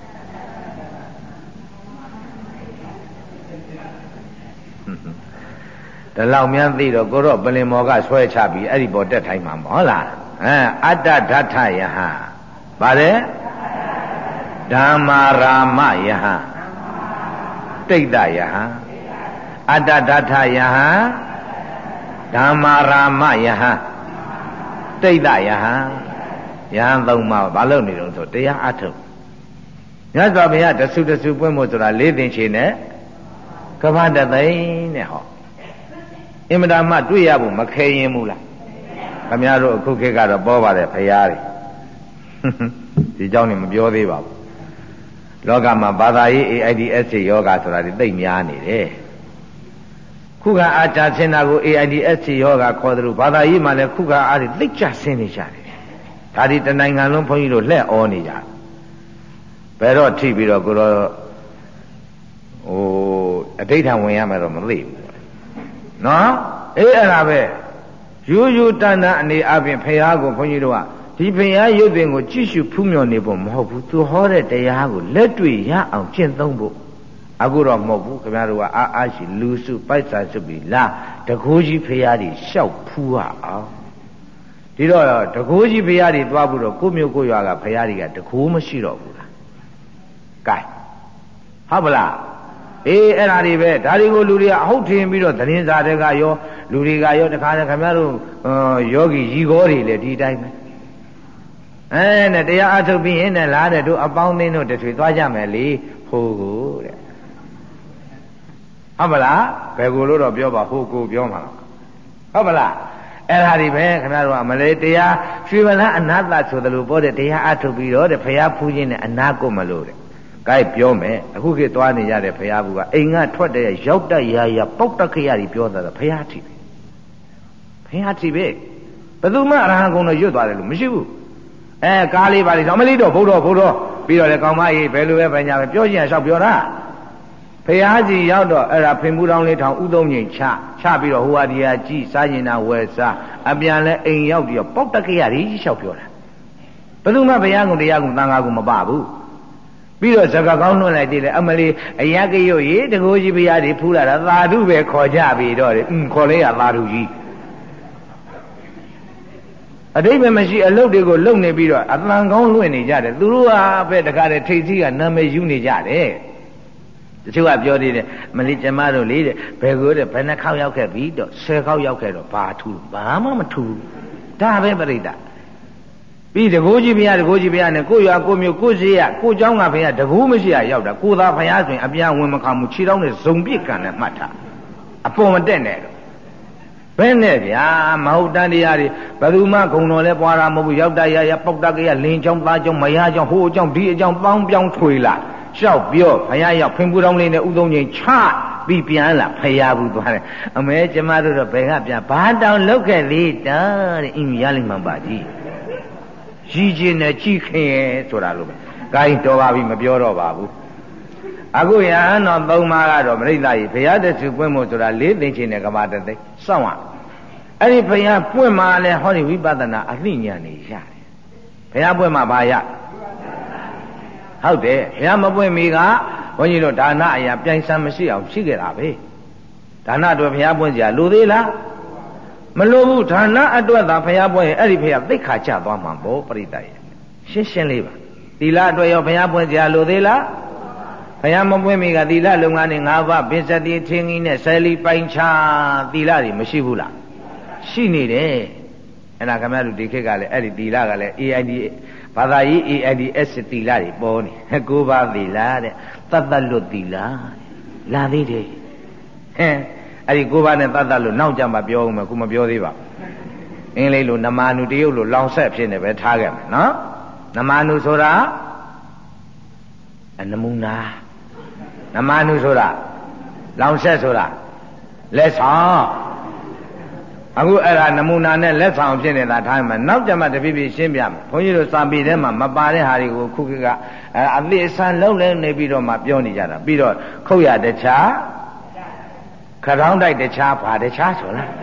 ဒီလောက်များသိတော့ကိုတော့ပလင်မော်ကဆွဲချပြီးအဲ့ဒီပေါ်တက်ထိုင်မှာမဟုတ်လားအဲအတ္တဓာထယဟဗါတယ်ဓမ္မာရာမယဟတိတ်တယဟအတ္တဓာထယဟဓမ္မာရာမယဟတိတ်တယဟယဟသုံးပါးဘာလို့နေတော့ဆိုတရားအထုတ်မြတ်စွာဘုရားတဆုတဆုပွင့်မို့ဆိုတာလေးသိင်ချေနဲ့ကမ္ဘာတသိန်းနဲ့ဟောအင်မတန်မှတွေ့ရဖို့မခဲရင်ဘူးလားခင်ဗျားတို့အခုခေတ်ကတော့ပေါ်ပါတယ်ဖရားတွေဒီเจ้าနေမပြောသေးပါဘူးလောကမှာဘာသာရေး A I D S ယောဂဆိုတာတွေသိပ်များနေတယ်ခုကအာချာဆင်းတာကို A I D S ယောဂခေါ်တယ်လို့ဘာသာရေးမှာလည်းခုကအားတွေသိကြဆင်းနေကြတယ်ဒါဒီတနိုင်ငံလုံးဘုန်းကြီးတို့လှဲ့ဩနေကြဘယ်တော့ထိပြီးတော့ကိုတော့ဟိုအဋိဌံဝင်ရမယ်တော့မသိဘူးနော်အေးအဲ့ဒါပဲယူယူတန်တန်အနေအပြင်ဖရာကိုဘုန်းကြီးတို့ကဒီဖရာရုပ်ပင်ကိုကြည့်ရှုဖူးမြော်နေဖို့မဟုတ်ဘူးသူဟောတဲ့တရားကိုလက်တွေ့ရအောင်ကျင့်သုံးဖို့အခုတော့မဟုတ်ဘူးခင်ဗျားတို့ကအာအာရှိလူစုပိုက်စာစုပြီးလာတကိုးကြီးဖရာတွေလျှောက်ဖူးရအောင်ဒီတော့တကိုးကြီးဖရာတွေသွားပြီးတော့ကိုမျိုးကိုရွာကဖရာတွေကတကိုးမရှိတော့ဘူးလားကဲဟုတ်ပါလားအေးအဲ့ဒါတွေပဲဒါတွေကိုလူတွေကအဟုတ်ထင်ပြီးတော့သတင်းစာတွေကရောလူတွေကရောတခါတည်းခင်ဗျားတို့ယောဂီရီကောတွေလည်းဒီတိုင်းပဲအဲနဲ့တရားအထုတ်ပြီးရင်လည်းလားတဲ့တို့အပေါင်းသိန်းတို့တထွေသွားကြမယ်လေဟိုကိုတဲ့ဟုတ်မလားဘယ်ကိုလို့တော့ပြောပါဟိုကိုပြောမှာဟုတ်မလားအဲ့ဒါတွေပဲခင်ဗျားတို့ကမလေးတရားရွှေဗလန်းအနာတ္တဆိုတယ်လို့ပြောတဲ့တရားအထုတ်ပြီးတော့တဲ့ဖရာဖူးခြင်းနဲ့အနာကိုမလို့တဲ့ကဲပြောမယ်အခုခေတ်သွားနေကြတဲ့ဖရာဘူးကအိမ်ကထွက်တဲ့ရောက်တရရပေါက်တက်ခရကြီးပြောတာဖရာထီပဲဖရာထီပဲဘယ်သူမှအရဟံကုံတော့ရွတ်သွားတယ်လို့မရှိဘူးအဲကားလေးပါလိတော့မလေးတော့ဘုတော်ဘုတော်ပြီးတော့လေကောင်းမကြီးဘယ်လိုပဲပဲညာပဲပြောချင်ရလျှောက်ပြောတာဖရာကြီးရောက်တော့အဲ့ဒါဖင်မှုတောင်းလေးထောင်ဥသုံးငိမ်ချချပြီးတော့ဟိုဟာဒီဟာကြည့်စားရင်တာဝယ်စားအပြန်လဲအိမ်ရောက်ပြီးတော့ပေါက်တက်ခရကြီးလျှောက်ပြောတာဘယ်သူမှဘုရားကုံတရားကုံသံဃာကုံမပဘူးပြီးတော့ဇကကောင်းလွှတ်လိုက်သေးတယ်အမလီအယကရုတ်ရေတကိုးကြီးဘုရားတွေဖူးလာတာသာဓုပဲခေါ်ကြပြီတော့တယ်อืมခေါ်လိုက်ရသာဓုကြီးအတိတ်ပဲမရှိအလုပ်တွေကိုလုပ်နေပြီးတော့အတန်ကောင်းလွှင့်နေကြတယ်သူတို့ဟာပဲတကားတဲ့ထိတ်ကြီးကနာမည်ယူနေကြတယ်တချို့ကပြောသေးတယ်မလီကျမတို့လေတဲ့ဘယ်ကိုတဲ့ဘယ်နှခေါက်ရောက်ခဲ့ပြီတော့ဆယ်ခေါက်ရောက်ခဲ့တော့ဘာထူးဘာမှမထူးဒါပဲပြိတ္တာပြီးတကိုးကြီးဘုရားတကိုးကြီးဘုရားနဲ့ကိုရွာကိုမျိုးကိုစီရကိုเจ้าကဘုရားတကူးမရှိရရောက်တာကိုသာဘုရားဆိုရင်အပြန်ဝင်မခါမှုခြေထောက်နဲ့ဇုံပြစ်ကန်နဲ့မှတ်ထားအပေါ်မတက်နဲ့တော့ဘယ်နဲ့ဗျာမဟုတ်တန်တရားတွေဘယ်သူမှဂုံတော်လဲပွားတာမဟုတ်ဘူးရောက်တရရပေါက်တကရလင်းချောင်းသားချောင်းမရချောင်းဟိုအချောင်းဒီအချောင်းပေါင်းပြောင်းထွေလာလျှောက်ပြောဘုရားရောက်ဖင်ပူတောင်းလေးနဲ့ဥသုံးချင်းချပြီးပြန်လာဖရာဘူးသွားတယ်အမဲကျမတို့တော့ဘယ်ကပြန်ဘာတောင်လောက်ခဲ့လေတာတဲ့အင်းရလိမ့်မှန်ပါကြီးရှိချင်းနဲ့ကြည့်ခင်ရဲ့ဆိုတာလို့ပဲ။ကိုင်းတော်ပါပြီမပြောတော့ပါဘူး။အခုရဟန်းတော်သုံးပါးကတော့ပြိဿကြီးဘုရားတဆူပွင့်မို့ဆိုတာလေးသိချင်းနဲ့ကဘာတသိစောင့်ရ။အဲ့ဒီဘုရားပွင့်မှလည်းဟောဒီဝိပဿနာအသိဉာဏ်နေရတယ်။ဘုရားပွင့်မှဘာရ။ဟုတ်တယ်ဘုရားမပွင့်မီကဘုန်းကြီးတို့ဒါနအရာပြိုင်ဆံမရှိအောင်ရှိခဲ့တာပဲ။ဒါနတို့ဘုရားပွင့်ကြလိုသေးလား။မလို့ဘူးဌာနအတွက်သာဖျားပွဲရင်အဲ့ဒီဖျားသိက္ခာကျသွားမှာပေါ့ပရိသတ်ရဲ့ရှင်းရှင်းလေးပါသီလအတွက်ရောဖျားပွဲကြလို့သေးလားဖျားမပွဲမိကသီလလုံငါးနဲ့ငါးပါးပစ္စတိထင်းကြီးနဲ့ဆယ်လီပိုင်ချသီလတွေမရှိဘူးလားရှိနေတယ်အဲ့ဒါခင်ဗျားတို့ဒီခေတ်ကလည်းအဲ့ဒီသီလကလည်း အေ အိုင် ဒီ ဘာသာရေး အေ အိုင် ဒီ အက်စ် သီလတွေပေါ်နေကိုးပါးသီလတဲ့တတ်တတ်လွတ်သီလလာသေးတယ်ဟဲ့အဲ့ဒီကိုးပါးနဲ့တတ်တတ်လို့နောက်ကြမှာပြောဦးမယ်ခုမပြောသေးပါအင်္ဂလိပ်လိုနမာနုတရုတ်လိုလောင်ဆက်ဖြစ်နေပဲထားခဲ့မယ်နော်နမာနုဆိုတာအနမူနာနမာနုဆိုတာလောင်ဆက်ဆိုတာလက်ဆောင်အခုအဲ့ဒါနမူနာနဲ့လက်ဆောင်ဖြစ်နေတာထားမှနောက်ကြမှာတပိပိရှင်းပြမယ်ဘုန်းကြီးတို့စာပေထဲမှာမပါတဲ့ဟာတွေကိုခုခေတ်ကအသိအဆန်းလုံးလဲနေပြီးတော့မှပြောနေကြတာပြီးတော့ခုတ်ရတခြားခရောင်းတိုက်တခြားဘာတခြားဆိုလား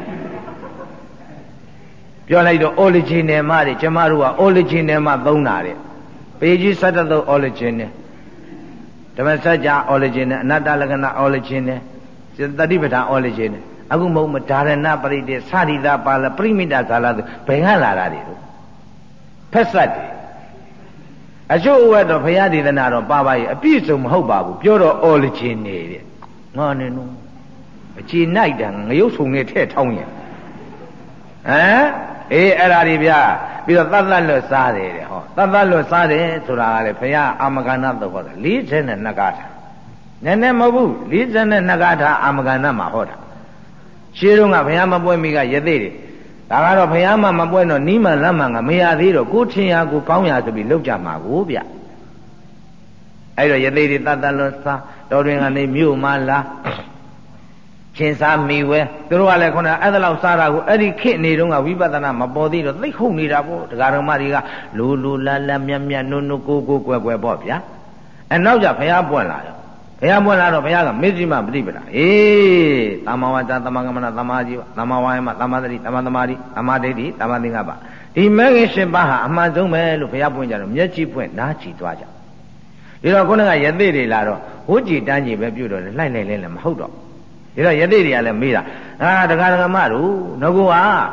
ပြောလိုက်တော့ original မှတွေကျမတို့က original မှသုံးတာတဲ့ပေကြီး၁၇သုံး original ဓမ္မစကြာ original အနတ္တလက္ခဏာ original သတိပဋ္ဌာန် original အခုမဟုတ်မဒါရဏပရိတေသရိတာပါဠိပရိမိတဇာလဆိုဘယ်ကလာတာတွေတို့ဖက်ဆက်တယ်အချို့ဝတ်တော့ဘုရားဒေသနာတော့ပါပါရဲ့အပြည့်စုံမဟုတ်ပါဘူးပြောတော့ original တဲ့ငါနဲ့နော်အကြည်နိုင်တာငရုတ်ဆုံနဲ့ထည့်ထောင်းရင်ဟမ်အေးအဲ့ဒါတွေဗျာပြီးတော့သတ်သတ်လွတ်စားတယ်တဲ့ဟောသတ်သတ်လွတ်စားတယ်ဆိုတာကလေဘုရားအာမဂန္ဓသဘောတာ၄၂ဂါထာနည်းနည်းမဟုတ်ဘူး၄၂ဂါထာအာမဂန္ဓမှာဟောတာရှင်းတော့ကဘုရားမပွဲမိကရသေးတယ်ဒါကတော့ဘုရားမမပွဲတော့နီးမှန်လမ်းမှန်ကမရသေးတော့ကိုထင်ရကိုကောင်းရဆိုပြီးလောက်ကြမှာကိုဗျအဲ့တော့ရသေးတယ်သတ်သတ်လွတ်စားတော်တွင်ကနေမြို့မှာလာချင်းစားမိဝဲသူတို့ကလည်းခုနအဲ့ဒါလောက်စားတာကိုအဲ့ဒီခေတ်နေတုန်းကဝိပဿနာမပေါ်သေးတော့သိဟုတ်နေတာပေါ့ဒကာတော်မတွေကလူလူလာလာမြတ်မြတ်နုံနုကိုကိုကွယ်ကွယ်ပေါ့ဗျာအဲနောက်ကြဘုရားပွင့်လာတယ်ဘုရားပွင့်လာတော့ဘုရားကမေဇိမပฏิပဒါအေးသမ္မာဝါစာသမ္မာကမ္မနာသမ္မာជីဝသမ္မာဝါယမသမ္မာသတိသမ္မာသမာဓိသမ္မာဒိဋ္ဌိသမ္မာသင်္ကပ္ပဒီမဂ္ဂင်၈ပါးဟာအမှန်ဆုံးပဲလို့ဘုရားပွင့်ကြတော့မျက်ကြည့်ပွင့်နားကြည့်သွားကြဒီတော့ခုနကယသိတွေလာတော့ဟိုကြည်တန်းကြည်ပဲပြုတ်တော့လှိုက်လိုက်လဲလည်းမဟုတ်တော့ဒါတော့ယသိတွေကလည်းမေးတာအာဒကာဒကမတို့ငကူဟာ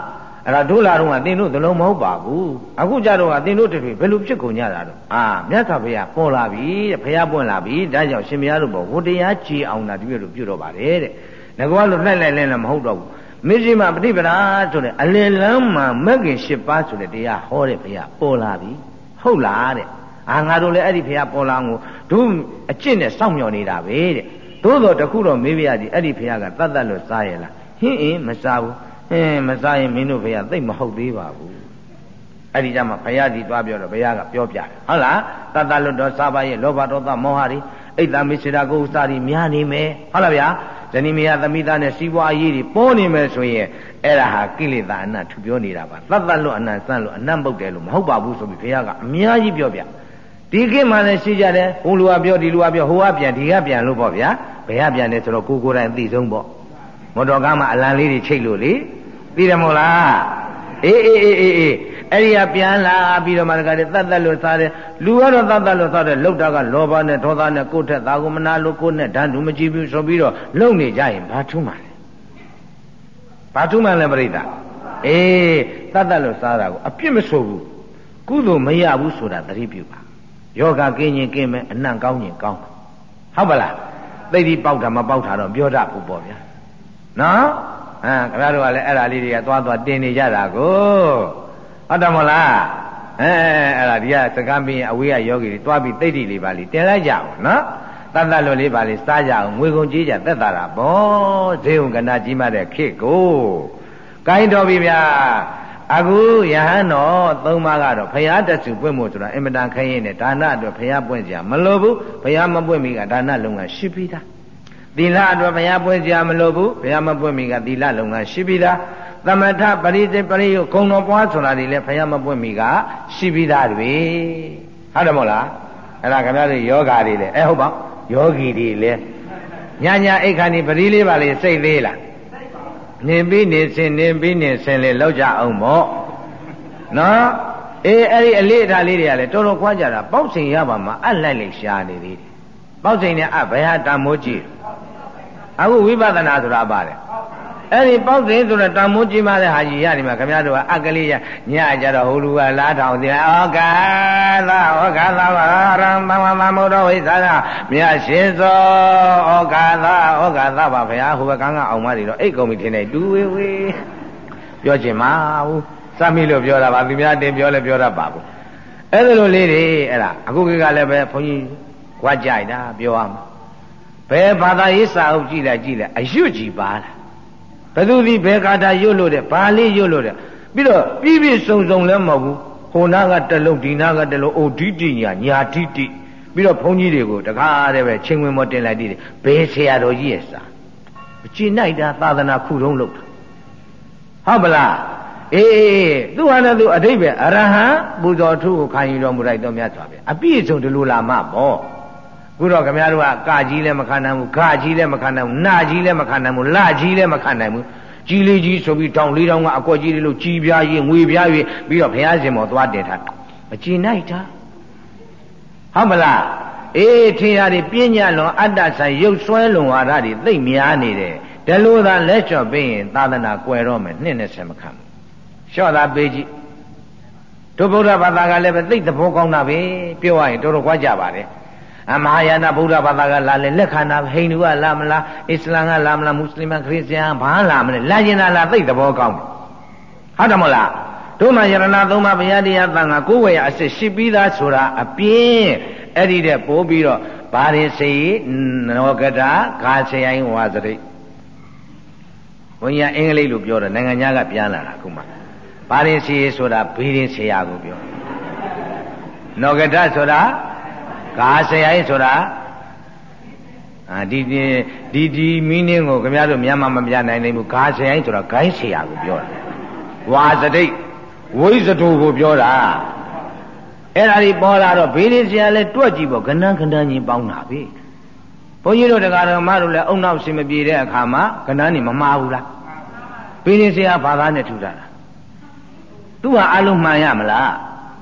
အဲ့ဒါတို့လာတော့ကတင်တို့သလုံးမဟုတ်ပါဘူးအခုကြတော့ကတင်တို့တွေဘယ်လိုဖြစ်ကုန်ကြတာတော့အာမြတ်စွာဘုရားပေါ်လာပြီတဲ့ဘုရားပွင့်လာပြီဒါကြောင့်ရှင်ဘုရားတို့ဘောဝတရားကြည်အောင်တာဒီလိုပြုတော့ပါတယ်တဲ့ငါကလို့လိုက်လိုက်လဲလဲမဟုတ်တော့ဘူးမေဇိမပฏิပဒါဆိုတဲ့အလယ်လမ်းမှာမဂ္ဂင်၈ပါးဆိုတဲ့တရားဟောတဲ့ဘုရားပေါ်လာပြီဟုတ်လားတဲ့အာငါတို့လည်းအဲ့ဒီဘုရားပေါ်လာကိုတို့အကျင့်နဲ့စောင့်မျှော်နေတာပဲတဲ့သို့တော်တခုတော့မေးပြရသည်အဲ့ဒီဘုရားကတတ်တတ်လို့စားရလားဟင်းအင်းမစားဘူးဟင်းမစားရင်မင်းတို့ဘုရားသိမဟုတ်သေးပါဘူးအဲ့ဒီကြမှာဘုရားကြီးသွားပြောတော့ဘုရားကပြောပြတယ်ဟုတ်လားတတ်တတ်လို့တော့စားပါရဲ့လောဘဒေါသမောဟတွေအိတ်တမိစေတာကိုဥစားတွေများနေမယ်ဟုတ်လားဗျာဇနီးမယားသမီးသားနဲ့စီးပွားရေးတွေပေါ်နေမယ်ဆိုရင်အဲ့ဒါဟာကိလေသာအနတ်ထူပြောနေတာပါတတ်တတ်လို့အနတ်ဆန့်လို့အနတ်ပုတ်တယ်လို့မဟုတ်ပါဘူးဆိုပြီးဘုရားကအများကြီးပြောပြဒီခေတ်မှာလည်းရှိကြတယ်ဟိုလူကပြောဒီလူကပြောဟိုကပြန်ဒီကပြန်လို့ပေါ့ဗျာဘယ်ကပြန်လဲဆိုတော့ကိုကိုယ်တိုင်သိဆုံးပေါ့မော်တော်ကားမှာအလံလေးတွေချိတ်လို့လေသိတယ်မို့လားအေးအေးအေးအေးအေးအဲ့ဒီကပြန်လာပြီးတော့မှတခါတည်းတတ်တတ်လို့စားတယ်လူကတော့တတ်တတ်လို့စားတယ်လောက်တာကလောဘနဲ့ဒေါသနဲ့ကိုယ့်ထက်သာကိုမနာလို့ကိုယ့်နဲ့ဓာတ်တူမကြည့်ဘူးဆိုပြီးတော့လုံနေကြရင်ဘာထူးမှလဲဘာထူးမှလဲပြိတ္တာအေးတတ်တတ်လို့စားတာကိုအပြစ်မဆိုဘူးကုသိုလ်မရဘူးဆိုတာသတိပြုပါယောဂကင်းရင်ကင်းမယ်အနံ့ကောင်းရင်ကောင်းဟုတ်ပါလားသိတိပေါက်တာမပေါက်တာတော့ပြောတတ်ဘူးပေါ့ဗျာနော်ဟမ်ခင်ဗျားတို့ကလည်းအဲ့ဒါလေးတွေကသွားသွားတင်နေကြတာကိုဟုတ်တယ်မဟုတ်လားအဲအဲ့ဒါဒီကစကားပြီးရင်အဝေးကယောဂီတွေသွားပြီးသိတိလေးပါလိတင်လိုက်ကြအောင်နော်တတ်တတ်လို့လေးပါလိစားကြအောင်ငွေကုန်ကြီးကြသက်သာတာပေါ့ဈေးုံကနာကြီးမှတဲ့ခေတ်ကိုကိုင်းတော်ပြီဗျာအခုယဟန်တော်သုံးပါးကတော့ဘုရားတဆူပွင့်မို့ဆိုတာအင်မတန်ခရင်နဲ့ဒါနအတွက်ဘုရားပွင့်ကြမလို့ဘူးဘုရားမပွင့်မီကဒါနလုံးကရှိပြီးသားသီလအတွက်ဘုရားပွင့်ကြမလို့ဘူးဘုရားမပွင့်မီကသီလလုံးကရှိပြီးသားသမထပရိသေပရိယဂုံတော်ပွားဆိုတာတွေလည်းဘုရားမပွင့်မီကရှိပြီးသားတွေဟုတ်တယ်မို့လားအဲ့ဒါခင်ဗျားတို့ယောဂါတွေလည်းအဲဟုတ်ပါယောဂီတွေလည်းညညာအိတ်ခဏီပရိလေးပါလေစိတ်သေးလားနေပြီးနေစင်နေပြီးနေစင်လေလောက်ကြအောင်ပေါ့နော်အေးအဲ့ဒီအလေးထားလေးတွေကလည်းတော်တော်ခွာကြတာပေါက်ချိန်ရပါမှာအလိုက်လိုက်ရှားနေသေးတယ်ပေါက်ချိန်နဲ့အဘယ်ဟာတန်မိုးကြည့်အခုဝိပဿနာဆိုတာပါတယ်အဲ့ဒီပေါက်ချိန်ဆိုတော့တန်မိုးကြည့်မှလည်းဟာကြီးရနေမှာခင်ဗျားတို့ကအကလေးရညကြတော့ဟိုလူကလားထောင်သေးဩကာသဩကာသဝရံသမ္မာမုဒ္ဒဝိသနာမြတ်ရှင်သောဩကာသဩကာသပါဗျာဟိုဘကန်းကအောင်မတွေတော့အိတ်ကုန်ပြီထင်တယ်တူဝေဝေပြောချင်မှာဘူးစမ်းမိလို့ပြောတာပါသူများတင်ပြောလဲပြောတတ်ပါဘူးအဲ့ဒါလိုလေးတွေအဲ့ဒါအခုကလည်းပဲဘုန်းကြီးဝါကြိုက်တာပြောရမှာဘယ်ဘာသာရေးစာအုပ်ကြည့်လိုက်ကြည့်လိုက်အယွတ်ကြီးပါလားဘယ်သူဒီဘယ်ကာတာရွတ်လို့တဲ့ဘာလေးရွတ်လို့တဲ့ပြီးတော့ပြည့်ပြည့်စုံစုံလည်းမဟုတ်ဘူးဟိုနာကတလုံးဒီနာကတလုံးအိုဒီတိညာညာတိတိပြီးတော့ဘုန်းကြီးတွေကိုတကားတည်းပဲချင်းဝင်မတင်လိုက်သေးတယ်ဘယ်ဆရာတော်ကြီးရဲ့စာအကျင့်နိုင်တာသာသနာခုတုံးလို့ဟုတ်ပလားအေးသူဟာနဲ့သူအတိတ်ပဲအရဟံပူဇော်ထုကိုခံယူတော်မူလိုက်တော့မြတ်စွာဘုရားအပြည့်စုံဒီလိုလာမှပေါ့ခုတော့ခင်ဗျားတို့ကကကြီးလည်းမခံနိုင်ဘူးခကြီးလည်းမခံနိုင်ဘူးနာကြီးလည်းမခံနိုင်ဘူးလကြီးလည်းမခံနိုင်ဘူးကြီးလေးကြီးဆိုပြီးတောင်လေးတောင်ကအကွက်ကြီးတွေလို့ကြီးပြားရင်ငွေပြား၍ပြီးတော့ဘုရားရှင်မောသွားတင်ထားမကြည်နိုင်တာဟုတ်မလားအေးထင်ရတယ်ပြညာလွန်အတ္တဆိုင်ရုပ်ဆွဲလွန်ဝါဒတွေသိမ့်များနေတယ်ဒါလို့သာလက်လျှော့ပေးရင်သာသနာကွယ်တော့မယ်နှစ်နဲ့ဆယ်မခံဘူးလျှော့သာပေးကြည့်တို့ဗုဒ္ဓဘာသာကလည်းပဲသိသဘောကောင်းတာပဲပြောရရင်တော်တော်ကြွားကြပါတယ်အမဟာယာနဗုဒ္ဓဘာသာကလာလေလက်ခံတာဟိန္ဒူကလာမလားအစ္စလမ်ကလာမလားမွတ်စလင်ခရစ်ယာန်ဘာလာမလဲလာကျင်တာလားသိသဘောကောင်းတယ်ဟုတ်တယ်မဟုတ်လားတို့မှယရဏသုံးပါးဘုရားတရားသံဃာကိုယ်ဝေယအစစ်ရှိပြီးသားဆိုတာအပြင်းအဲ့ဒီတဲ့ပို့ပြီးတော့ဘာရင်စေနောကတာဂါဆေယိုင်းဝါစရိတ်ဘုန်းကြီးအင်္ဂလိပ်လိုပြောတယ်နိုင်ငံခြားကပြန်လာတာခုမှဘာရင်စေဆိုတာဘေးရင်ဆေရာကိုပြောနောကတာဆိုတာဂါဆေယိုင်းဆိုတာအာဒီဒီဒီမင်းင်းကိုခင်ဗျားတို့မြန်မာမပြနိုင်နိုင်ဘူးဂါဆေယိုင်းဆိုတာဂိုင်းဆေရာကိုပြောတာဝါစရိတ်ဝိဇ္ဇတူကိုပြောတာအဲ့ဒါကြီးပေါ်လာတော့ဘေးလေးဆရာလဲတွက်ကြည့်ပေါ့ခဏခဏကြီးပေါင်းတာပဲဘုန်းကြီးတို့တရားတော်မတို့လည်းအုံနောက်ရှင်မပြေတဲ့အခါမှာခဏနေမမှားဘူးလားဘေးလေးဆရာဘာသာနဲ့ထူတာလားသူဟာအလုံးမှန်ရမလား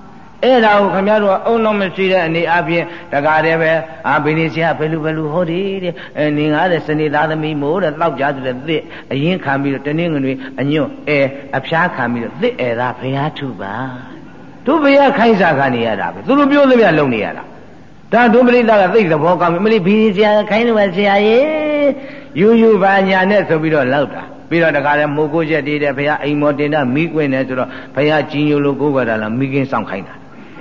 အဲ့ဒါကိုခင်ဗျားတို့ကအုံလုံးမရှိတဲ့အနေအချင်းတကားတည်းပဲအာဘိနေဆရာဘယ်လိုဘယ်လိုဟောဒီတဲ့အဲနေငါတဲ့စနေသားသမီးမို့တဲ့တောက်ကြဆိုတဲ့သစ်အရင်ခံပြီးတော့တနည်းငွေအညွန့်အဲအဖျားခံပြီးတော့သစ်အဲသာဘုရားထုပါတို့ဘုရားခိုင်းစားခံနေရတာပဲသူတို့ပြောသမျှလုံနေရတာဒါတို့ပရိသတ်ကသိသဘောကောင်းပြီမလေးဘီဆရာခိုင်းလို့ပါဆရာရေယူယူပါညာနဲ့ဆိုပြီးတော့လောက်တာပြီးတော့တခါလဲမိုးကိုချက်တည်တယ်ဘုရားအိမ်မောတင်တာမိကွင်းတယ်ဆိုတော့ဘုရားကြီးညိုလို့ကိုးကွယ်တာလားမိကင်းဆောင်ခိုင်းတာ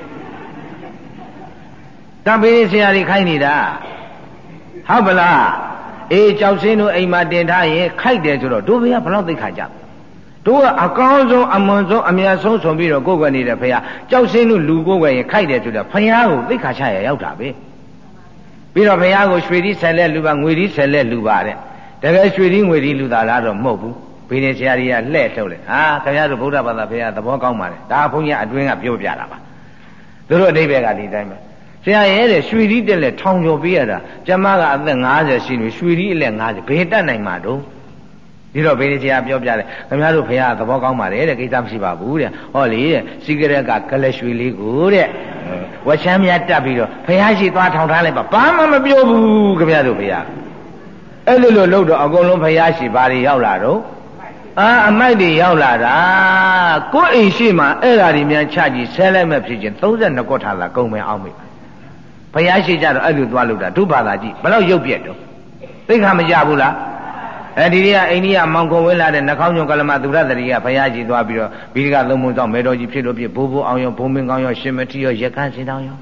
တပင်းဆရာကြီးခိုင်းနေတာဟုတ်ပလားအေးကြောက်စင်းတို့အိမ်မှာတင်ထားရင်ခိုက်တယ်ဆိုတော့တို့ဘုရားဘလောက်သိခါကြတို့ကအကောင်းဆုံးအမွန်ဆုံးအမြတ်ဆုံးဆိုပြီးတော့ကိုယ်ကွယ်နေတဲ့ဘုရားကြောက်စင်းတို့လူကိုယ်ကွယ်ရင်ခိုက်တယ်ဆိုတော့ဘုရားကိုသိခါချရရောက်တာပဲပြီးတော့ဘုရားကိုရွှေဒီဆက်လက်လူပါငွေဒီဆက်လက်လူပါတဲ့တကယ်ရွှေဒီငွေဒီလူသားလားတော့မဟုတ်ဘူးဘိနေဆရာကြီးကလှဲ့ထုတ်တယ်ဟာခင်ဗျားတို့ဗုဒ္ဓဘာသာဘုရားသဘောကောင်းပါလေဒါဘုန်းကြီးအတွင်းကပြောပြတာပါတို့တို့အဓိပ္ပာယ်ကဒီတိုင်းပဲဆရာရဲ့တဲ့ရွှေဒီတက်လက်ထောင်ကျော်ပေးရတာကျမကအသက်၅၀ရှိနေရွှေဒီအလက်၅၀ဘယ်တတ်နိုင်မှာတော့ဒီတော့ဘိနေဆရာပြောပြတယ်ခင်ဗျားတို့ဘုရားသဘောကောင်းပါတယ်တဲ့ကိစ္စမရှိပါဘူးတဲ့ဟောလေတဲ့စီကရက်ကကလရွှေလေးကိုတဲ့ဝချမ်းမြတ်တက်ပြီးတော့ဘုရားရှိသွားထောင်ထားလိုက်ပါဘာမှမပြောဘူးခင်ဗျားတို့ဘုရားအဲ့လိုလိုလို့တော့အကုန်လုံးဘုရားရှိဘာတွေရောက်လာတော့အာအမိုက်တွေရောက်လာတာကိုယ်အိမ်ရှိမှအဲ့ဓာတွေများချကြည့်ဆဲလိုက်မဲ့ဖြစ်ချင်းသုံး၂ကွက်ထားလာကုန်မယ်အောင်မေဘုရားရှိကြတော့အဲ့လိုသွားလို့တာဒုဘာသာကြည့်ဘယ်တော့ရုပ်ပြက်တော့သိခါမကြဘူးလားအဲဒီတွေကအိန္ဒိယမောင်ကိုဝဲလာတဲ့နှခေါင်းညုံကလမသူရတရီကဘုရားကြီးသွားပြီးတော့ဘိဒကသုံးပုံဆောင်မေတော်ကြီးဖြစ်လို့ဖြစ်ဘိုးဘိုးအောင်ရောဘုံမင်းကောင်းရောရှင်မတိရောရကန်းစင်တောင်းရော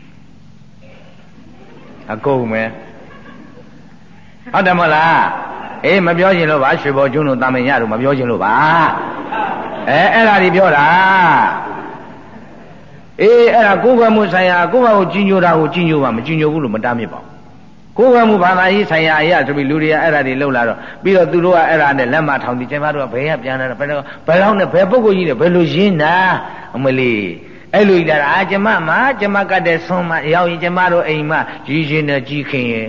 အကုန်မယ်ဟုတ်တယ်မဟုတ်လားအေးမပြောချင်လို့ပါရွှေဘော်ကျွန်းတို့တာမင်ရတို့မပြောချင်လို့ပါအဲအဲ့ဒါကြီးပြောတာအေးအဲ့ဒါကိုယ်ကမှုဆိုင်ရာကိုယ့်ဘာကိုကြီးညိုတာကိုကြီးညိုပါမကြီးညိုဘူးလို့မတားမြစ်ပါဘူးကိုယ်ကမှုဘာသာရေးဆိုင်ရာအရာဆိုပြီးလူတွေကအဲ့ဒါတွေလှုပ်လာတော့ပြီးတော့သူတို့ကအဲ့ဒါနဲ့လက်မထောင်ပြီးကျမတို့ကဘယ်ကပြန်လာတာဘယ်တော့ဘယ်တော့နဲ့ဘယ်ပုဂ္ဂိုလ်ကြီးလဲဘယ်လိုရင်းနာအမလီအဲ့လိုကြတာအာကျမမှာကျမကတဲ့ဆုံးမရောက်ရင်ကျမတို့အိမ်မှာကြီးရှင်နဲ့ကြီးခင်ရဲ့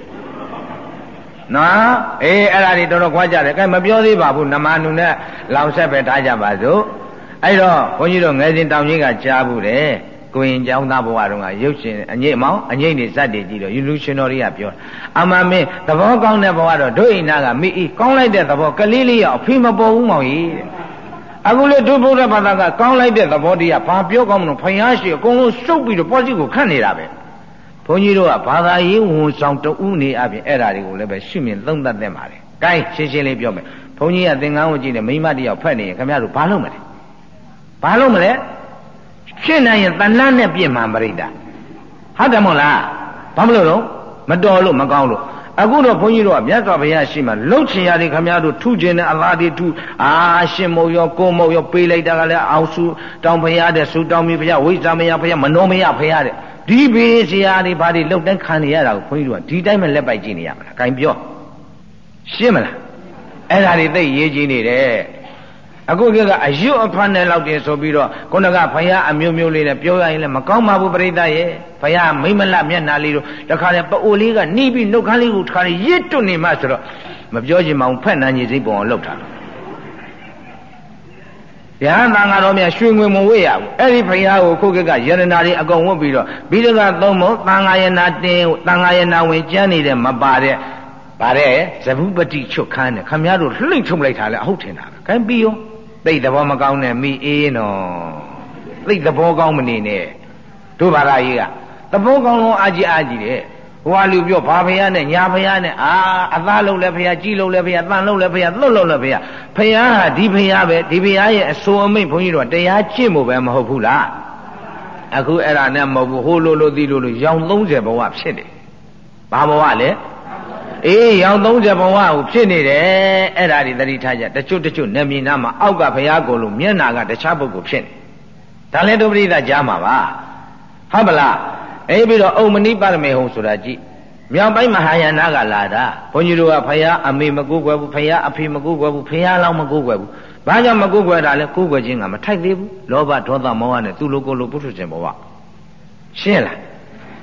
နော်အေးအဲ့ဒါတွေတော်တော်ခွာကြတယ်ကဲမပြောသေးပါဘူးနမနုနဲ့လောင်ဆက်ပဲထားကြပါစို့အဲ့တော့ဘုန်းကြီးတို့ငယ်စဉ်တောင်ကြီးကကြားဘူးတယ်ကိုရင်ကျောင်းသားဘဝတုန်းကရုပ်ရှင်အငိမ့်မောင်အငိမ့်နေစက်တွေကြည့်တော့ယူလူရှင်တော်တွေကပြောအမှန်မင်းသဘောကောင်းတဲ့ဘဝတော့တို့အိမ်သားကမိဤကောင်းလိုက်တဲ့သဘောကလေးလေးရအဖေမပေါ်ဘူးမောင်ကြီးတဲ့အခုလေတို့ဘုရားဘာသာကကောင်းလိုက်တဲ့သဘောတရားဘာပြောကောင်းမလို့ဖယားရှိအကုန်လုံးစုပ်ပြီးတော့ပေါ်စီကိုခတ်နေတာပဲဘုန်းကြီးတို့ကဘာသာရေးဝန်ဆောင်တူနေအပြင်အဲ့ဓာတွေကိုလည်းပဲရှုမြင်သုံးသပ်သင့်ပါတယ်။ကိုင်းရှင်းရှင်းလေးပြောမယ်။ဘုန်းကြီးကသင်္ကန်းဝတ်ကြည့်နေမိမတယောက်ဖက်နေရင်ခင်ဗျားတို့ဘာလုပ်မလဲ။ဘာလုပ်မလဲ။ရှင်းနိုင်ရင်တဏှာနဲ့ပြည့်မှန်ပရိဒတ်။ဟုတ်တယ်မို့လား။ဘာမလို့တော့မတော်လို့မကောင်းလို့အခုတော့ဘုန်းကြီးတို့ကမြတ်စွာဘုရားရှိမှလှုပ်ချင်ရတယ်ခင်ဗျားတို့ထုကျင်တဲ့အလားတွေထုအာရှင်မုံရောကိုမုံရောပေးလိုက်တာကလည်းအောင်စုတောင်ဘုရားတဲ့စုတောင်မီဘုရားဝိဇ္ဇာမယဘုရားမနောမယဘုရားတဲ့ဒီဘေးဆရာတွေဘာတွေလှုပ်တိုင်းခံနေရတာကိုဘုန်းကြီးတို့ကဒီတိုင်းပဲလက်ပိုက်ကြည့်နေရမှာလား။ဂိုင်းပြောရှင်းမလား။အဲ့ဒါတွေသိရေးကြည့်နေတယ်။အခုကအယွတ်အဖတ်နဲ့လောက်တင်ဆိုပြီးတော့ခုနကဘုရားအမျိုးမျိုးလေးနဲ့ပြောရရင်လည်းမကောင်းပါဘူးပြိတ္တရဲ့။ဘုရားမိမလမျက်နာလေးတို့တခါလေပအိုလေးကနှီးပြီးနှုတ်ခမ်းလေးကိုတခါလေရစ်တွနေမှဆိုတော့မပြောချင်မအောင်ဖက်နှမ်းကြီးစိတ်ပုံအောင်လှုပ်တာ။ရဟန်းသံဃာတော်များရွှေငွေမဝေ့ရဘူးအဲ့ဒီဘုရားကိုခုခေတ်ကယရနာတွေအကုန်ဝတ်ပြီးတော့ဘိဒကသုံးဖို့သံဃာယနာတင်သံဃာယနာဝင်ကျမ်းနေတဲ့မပါတဲ့ဗါတဲ့ဇဗုပတိချွတ်ခမ်းတယ်ခမည်းတော်လှိမ့်ထုတ်လိုက်တာလေအဟုတ်ထင်တာပဲခိုင်းပြီးရောသိသဘောမကောင်းနဲ့မိအေးနော်သိသဘောကောင်းမနေနဲ့တို့ဘာသာကြီးကသဘောကောင်းလုံးအာကြီးအာကြီးတဲ့ဟိုဟာလူပြောဘာဖယားနဲ့ညာဖယားနဲ့အာအသားလုံးလဲဖယားကြီးလုံးလဲဖယားတန်လုံးလဲဖယားသွတ်လုံးလဲဖယားဖယားဟာဒီဖယားပဲဒီဖယားရဲ့အစိုးအမိန့်ဘုန်းကြီးတို့တရားကျင့်ဖို့ပဲမဟုတ်ဘူးလားအခုအဲ့ဒါနဲ့မဟုတ်ဘူးဟိုလိုလိုသီလိုလိုရောင်သုံးဆယ်ဘဝဖြစ်တယ်ဘာဘဝလဲအေးရောင်သုံးဆယ်ဘဝကိုဖြစ်နေတယ်အဲ့ဒါဒီသတိထားကြတချို့တချို့နေမီနာမှာအောက်ကဖယားကိုလို့မျက်နာကတခြားပုဂ္ဂိုလ်ဖြစ်နေဒါလည်းဒုပရိသကြားမှာပါဟုတ်ပလားအဲ့ပြီးတော့အုံမဏိပါရမေဟုံဆိုတာကြည့်မြောက်ပိုင်းမဟာယာနကလာတာဘုန်းကြီးတို့ကဖယားအမေမကူးကွယ်ဘူးဖယားအဖေမကူးကွယ်ဘူးဖယားလောင်းမကူးကွယ်ဘူးဘာကြောင့်မကူးကွယ်တာလဲကူးကွယ်ခြင်းကမထိုက်သေးဘူးလောဘဒေါသမောဟနဲ့သူ့လိုကိုယ်လိုပုထုဇဉ်ဘဝရှင်းလား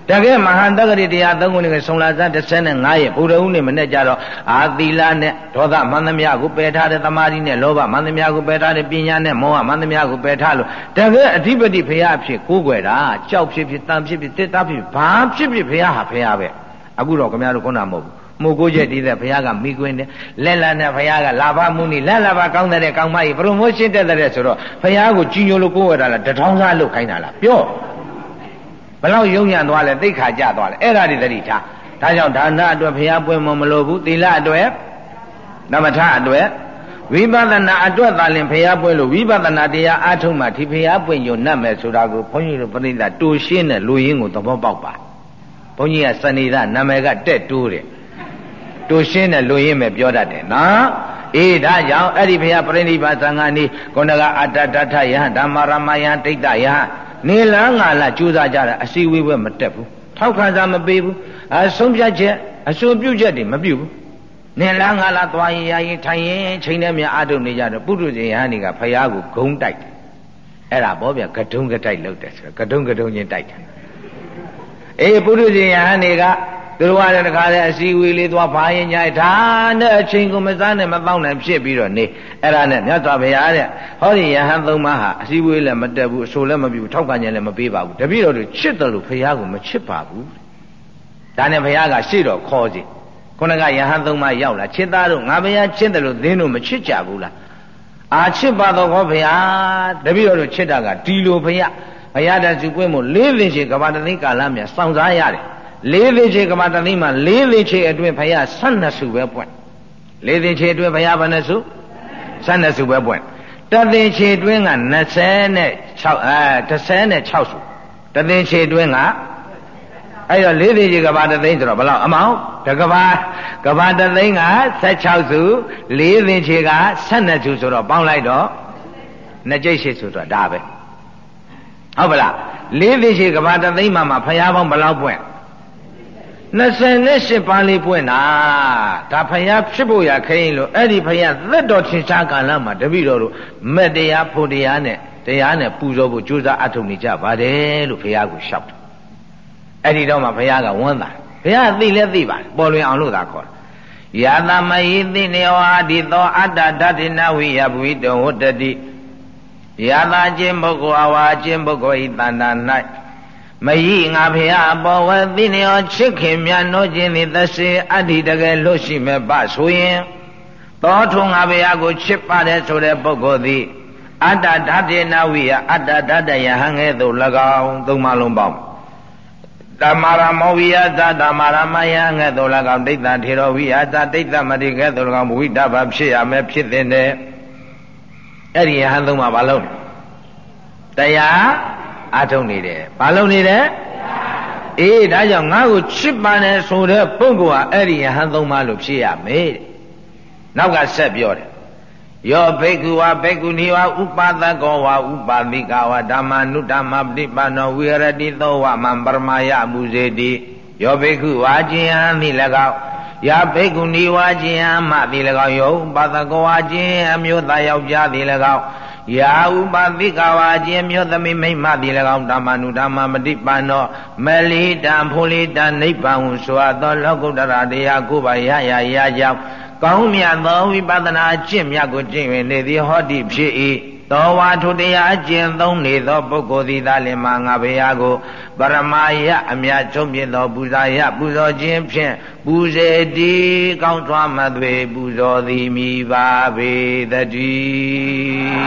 တကယ်မဟာတက္ကရီတရားသုံးခုနဲ့ဆုံလာစားတစ်ဆယ်နဲ့ငါးရက်ဘုရားဦးနေမနဲ့ကြတော့အာသီလနဲ့ဒေါသမန္တမယကိုပယ်ထားတဲ့သမာဓိနဲ့လောဘမန္တမယကိုပယ်ထားတဲ့ပညာနဲ့မောဟမန္တမယကိုပယ်ထားလို့တကယ်အဓိပတိဘုရားဖြစ်ကိုးကွယ်တာကြောက်ဖြစ်ဖြစ်တန်ဖြစ်ဖြစ်တစ်သားဖြစ်ဘာဖြစ်ဖြစ်ဘုရားဟာဘုရားပဲအခုတော့ခင်ဗျားတို့ခုနမဟုတ်ဘူးမှုကိုချက်တည်တဲ့ဘုရားကမိကွင်းတယ်လက်လက်နဲ့ဘုရားကလာဘမှုနီလက်လာဘကောင်းတဲ့ကောင်းမကြီးပရိုမိုးရှင်းတက်တဲ့ဆိုတော့ဘုရားကိုကြီးညိုလို့ကိုးဝယ်တာလားတထောင်းစားလုပ်ခိုင်းတာလားပြောဘလောက်ယုံညံ့သွားလဲသိခါကြသွားလဲအဲ့ဒါတွေသတိထားဒါကြောင့်ဒါနအတွက်ဘုရားပွင့်မမလို့ဘူးသီလအတွက်သမထအတွက်ဝိပဿနာအတွက်သာလင်ဘုရားပွင့်လို့ဝိပဿနာတရားအားထုတ်မှဒီဘုရားပွင့်ညိုနှက်မယ်ဆိုတာကိုဘုန်းကြီးတို့ပြိဿတူရှင်းတဲ့လူရင်းကိုသဘောပေါက်ပါဘုန်းကြီးကစနေဒနာမည်ကတက်တိုးတယ်တူရှင်းတဲ့လူရင်းပဲပြောတတ်တယ်နော်အေးဒါကြောင့်အဲ့ဒီဘုရားပြိဋိဘာသံဃာနီးခုနကအတ္တတထယဟဓမ္မရမယဟဒိဋ္ဌယဟနေလန်းငါလာကြိုးစားကြတာအစီဝေးဝဲမတက်ဘူးထောက်ခံစားမပေးဘူးအဆုံးဖြတ်ချက်အဆိုပြုချက်တွေမပြုဘူးနေလန်းငါလာသွားရင်ရရင်ထိုင်ရင်ချိန်နဲ့မြအာထုတ်နေကြတော့ပုထုဇဉ်ယဟန်တွေကဖယားကိုဂုံတိုက်တယ်အဲ့ဒါဘောဗျကဒုံကတိုက်လုပ်တယ်ဆိုတော့ကဒုံကဒုံချင်းတိုက်တယ်အေးပုထုဇဉ်ယဟန်တွေကသူတို့ကလည်းတခါလေအစီဝေးလေးသွားဖားရင်ညာဒါနဲ့အချိန်ကိုမစားနဲ့မပေါက်နိုင်ဖြစ်ပြီးတော့နေအဲ့ဒါနဲ့မြတ်စွာဘုရားတဲ့ဟောဒီယဟန်သုံးပါးဟာအစီဝေးလည်းမတက်ဘူးအဆိုလည်းမပြဘူးထောက်ခံခြင်းလည်းမပေးပါဘူးတပည့်တော်တို့ချစ်တယ်လို့ဘုရားကိုမချစ်ပါဘူးဒါနဲ့ဘုရားကရှေ့တော်ခေါ်စီခုနကယဟန်သုံးပါးရောက်လာချစ်သားတို့ငါဘုရားချစ်တယ်လို့သင်တို့မချစ်ကြဘူးလားအာချစ်ပါတော့ခေါ်ဘုရားတပည့်တော်တို့ချစ်တာကဒီလိုဘုရားဘုရားတစုပွင့်မို့လေးလင်ချေကဘာတသိကာလမြစောင့်စားရတယ်လေးသိချေကမ္မတသိမှာလေးသိချေအတွင်းဘုရားဆယ့်နှစ်စုပဲပွင့်လေးသိချေအတွင်းဘုရားဘယ်နှစုဆယ့်နှစ်စုပဲပွင့်တသိချေအတွင်းက၂၆အဲ၁၆စုတသိချေအတွင်းကအဲ့တော့လေးသိချေကမ္မတသိဆိုတော့ဘယ်လောက်အမောင်တကဘာကမ္မတသိက၁၆စုလေးသိချေကဆယ့်နှစ်စုဆိုတော့ပေါင်းလိုက်တော့နှစ်ကျိတ်ရှိဆိုတော့ဒါပဲဟုတ်ပလားလေးသိချေကမ္မတသိမှာမှာဘုရားပေါင်းဘယ်လောက်ပွင့်နှစ်ဆယ်နဲ့ရှစ်ပါးလေးပွင့်တာဒါဖယားဖြစ်ဖို့ရခိုင်းလို့အဲ့ဒီဖယားသက်တော်ထင်ရှားကာလမှာတပည့်တော်တို့မက်တရားဖို့တရားနဲ့တရားနဲ့ပူဇော်ဖို့ကြိုးစားအထုတ်နေကြပါတယ်လို့ဖယားကိုလျှောက်တယ်အဲ့ဒီတော့မှဖယားကဝန်းတာဖယားသိလဲသိပါပေါ်လွင်အောင်လို့သာခေါ်တယ်ယာသမယိသိနေဝါဒီသောအတ္တဓာတိနဝိယဘဝိတောဝတ္တိယာသာခြင်းပုဂ္ဂိုလ်အဝါခြင်းပုဂ္ဂိုလ်ဤတဏ္ဍာ၌မယိငါဖယားအပေါ်ဝဲသိနေရောချစ်ခင်မြတ်နိုးခြင်းသည်သစေအတ္တိတကယ်လို့ရှိမဲ့ပဆိုရင်သောထုံငါဖယားကိုချစ်ပါတယ်ဆိုတဲ့ပုဂ္ဂိုလ်သည်အတ္တဓာတေနဝိယအတ္တဓာတယဟံငဲ့သို့၎င်းသုံးပါလုံးပေါင်းဓမ္မာရမောဝိယသဓမ္မာရမယငဲ့သို့၎င်းဒိဋ္ဌထေရဝိယသဒိဋ္ဌမတိကဲ့သို့၎င်းဝိတ္တဘဖြစ်ရမယ်ဖြစ်တဲ့အဲ့ဒီယဟန်သုံးပါဘာလုံးတရားအထုတ်နေတယ်ဘာလုပ်နေတယ်အေးဒါကြောင့်ငါ့ကိုချစ်ပါနဲ့ဆိုတဲ့ပုဂ္ဂိုလ်ဟာအဲ့ဒီယဟန်သုံးပါလို့ဖြစ်ရမယ်တဲ့နောက်ကဆက်ပြောတယ်ယောဘိက္ခုဝဘိက္ခုနီဝဥပါဒကောဝဥပါမိကဝဓမ္မနုဓမ္မပฏิပန္နောဝိရတိသောဝမံပရမယမုဇေတိယောဘိက္ခုဝါကျင်ဟံမိ၎င်းယာဘိက္ခုနီဝါကျင်ဟံမသည်၎င်းယောဥပါဒကောဝါကျင်အမျိုးသားယောက်ျားသည်၎င်းယာဥပတိကဝါခြင်းမြို့သမီးမိမ့်မသည်၎င်းဓမ္မနုဓမ္မမတိပန္နောမလီတံဖိုလီတံနိဗ္ဗာန်ဟုဆိုသောလောကုတ္တရာတရားကိုပါရရရကြောင်းကောင်းမြတ်သောဝိပဿနာအကျင့်မြတ်ကိုကျင့်၍နေသည်ဟောတိဖြစ်၏သောဝါထုတရားအကျင့်သုံးနေသောပုဂ္ဂိုလ်သည်သာလင်မှာငါဘုရားကိုပရမယအမြတ်ဆုံးပြသောပူဇာယပူဇော်ခြင်းဖြင့်ပူဇေတိကောင်းစွာမသွေပူဇော်သည်မိပါပေတည်း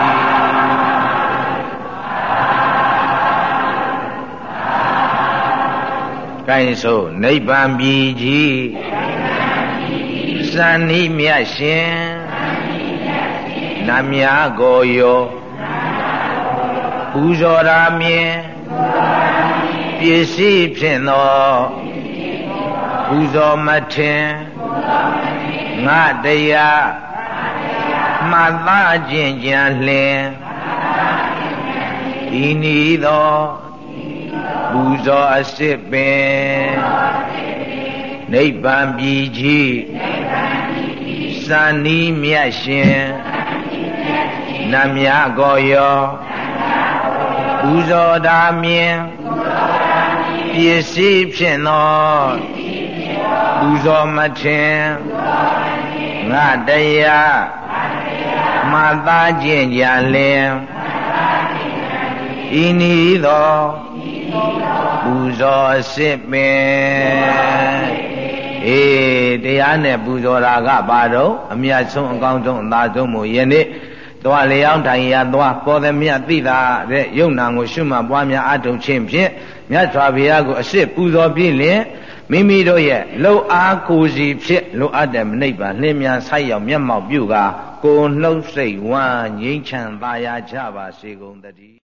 ကိုင်းဆိုနိဗ္ဗာန်ပြည်ကြီးစံနိမြတ်ရှင်နတ်များကိုယောပူဇော်ရာမြင်ပစ္စည်းဖြင့်သောပူဇော်မထင်ငါတရားမှတ်သားခြင်းကြံလင်ဤနည်းသောပူဇော်အစစ်ပင်နိဗ္ဗာန်ပြည်ကြီးစံနိမြတ်ရှင်နတ်များကိုယောပူဇော်တာမြင်ပပစ္စည်းဖြင့်သောပူဇော်မထင်ငါတရားမှတ်သားခြင်းကြလင်ဤနည်းသောပူဇော်စစ်ပင်အေးတရားနဲ့ပူဇော်တာကဘာတော့အမြတ်ဆုံးအကောင်းဆုံးအသာဆုံးမို့ယနေ့သွားလျောင်းထိုင်ရသွားပေါ်သည်မြတ်သိတာတဲ့ယုံနာကိုရှုမှတ်ပွားများအထုတ်ခြင်းဖြင့်မြတ်စွာဘုရားကိုအစစ်ပူဇော်ပြီးလင်မိမိတို့ရဲ့လှုပ်အားကိုယ်စီဖြစ်လိုအပ်တဲ့နိဗ္ဗာန်လင်းမြန်ဆိုက်ရောက်မျက်မှောက်ပြုကာကိုယ်နှုတ်စိတ်ဝမ်းငြိမ်းချမ်းသာယာကြပါစေကုန်သတည်း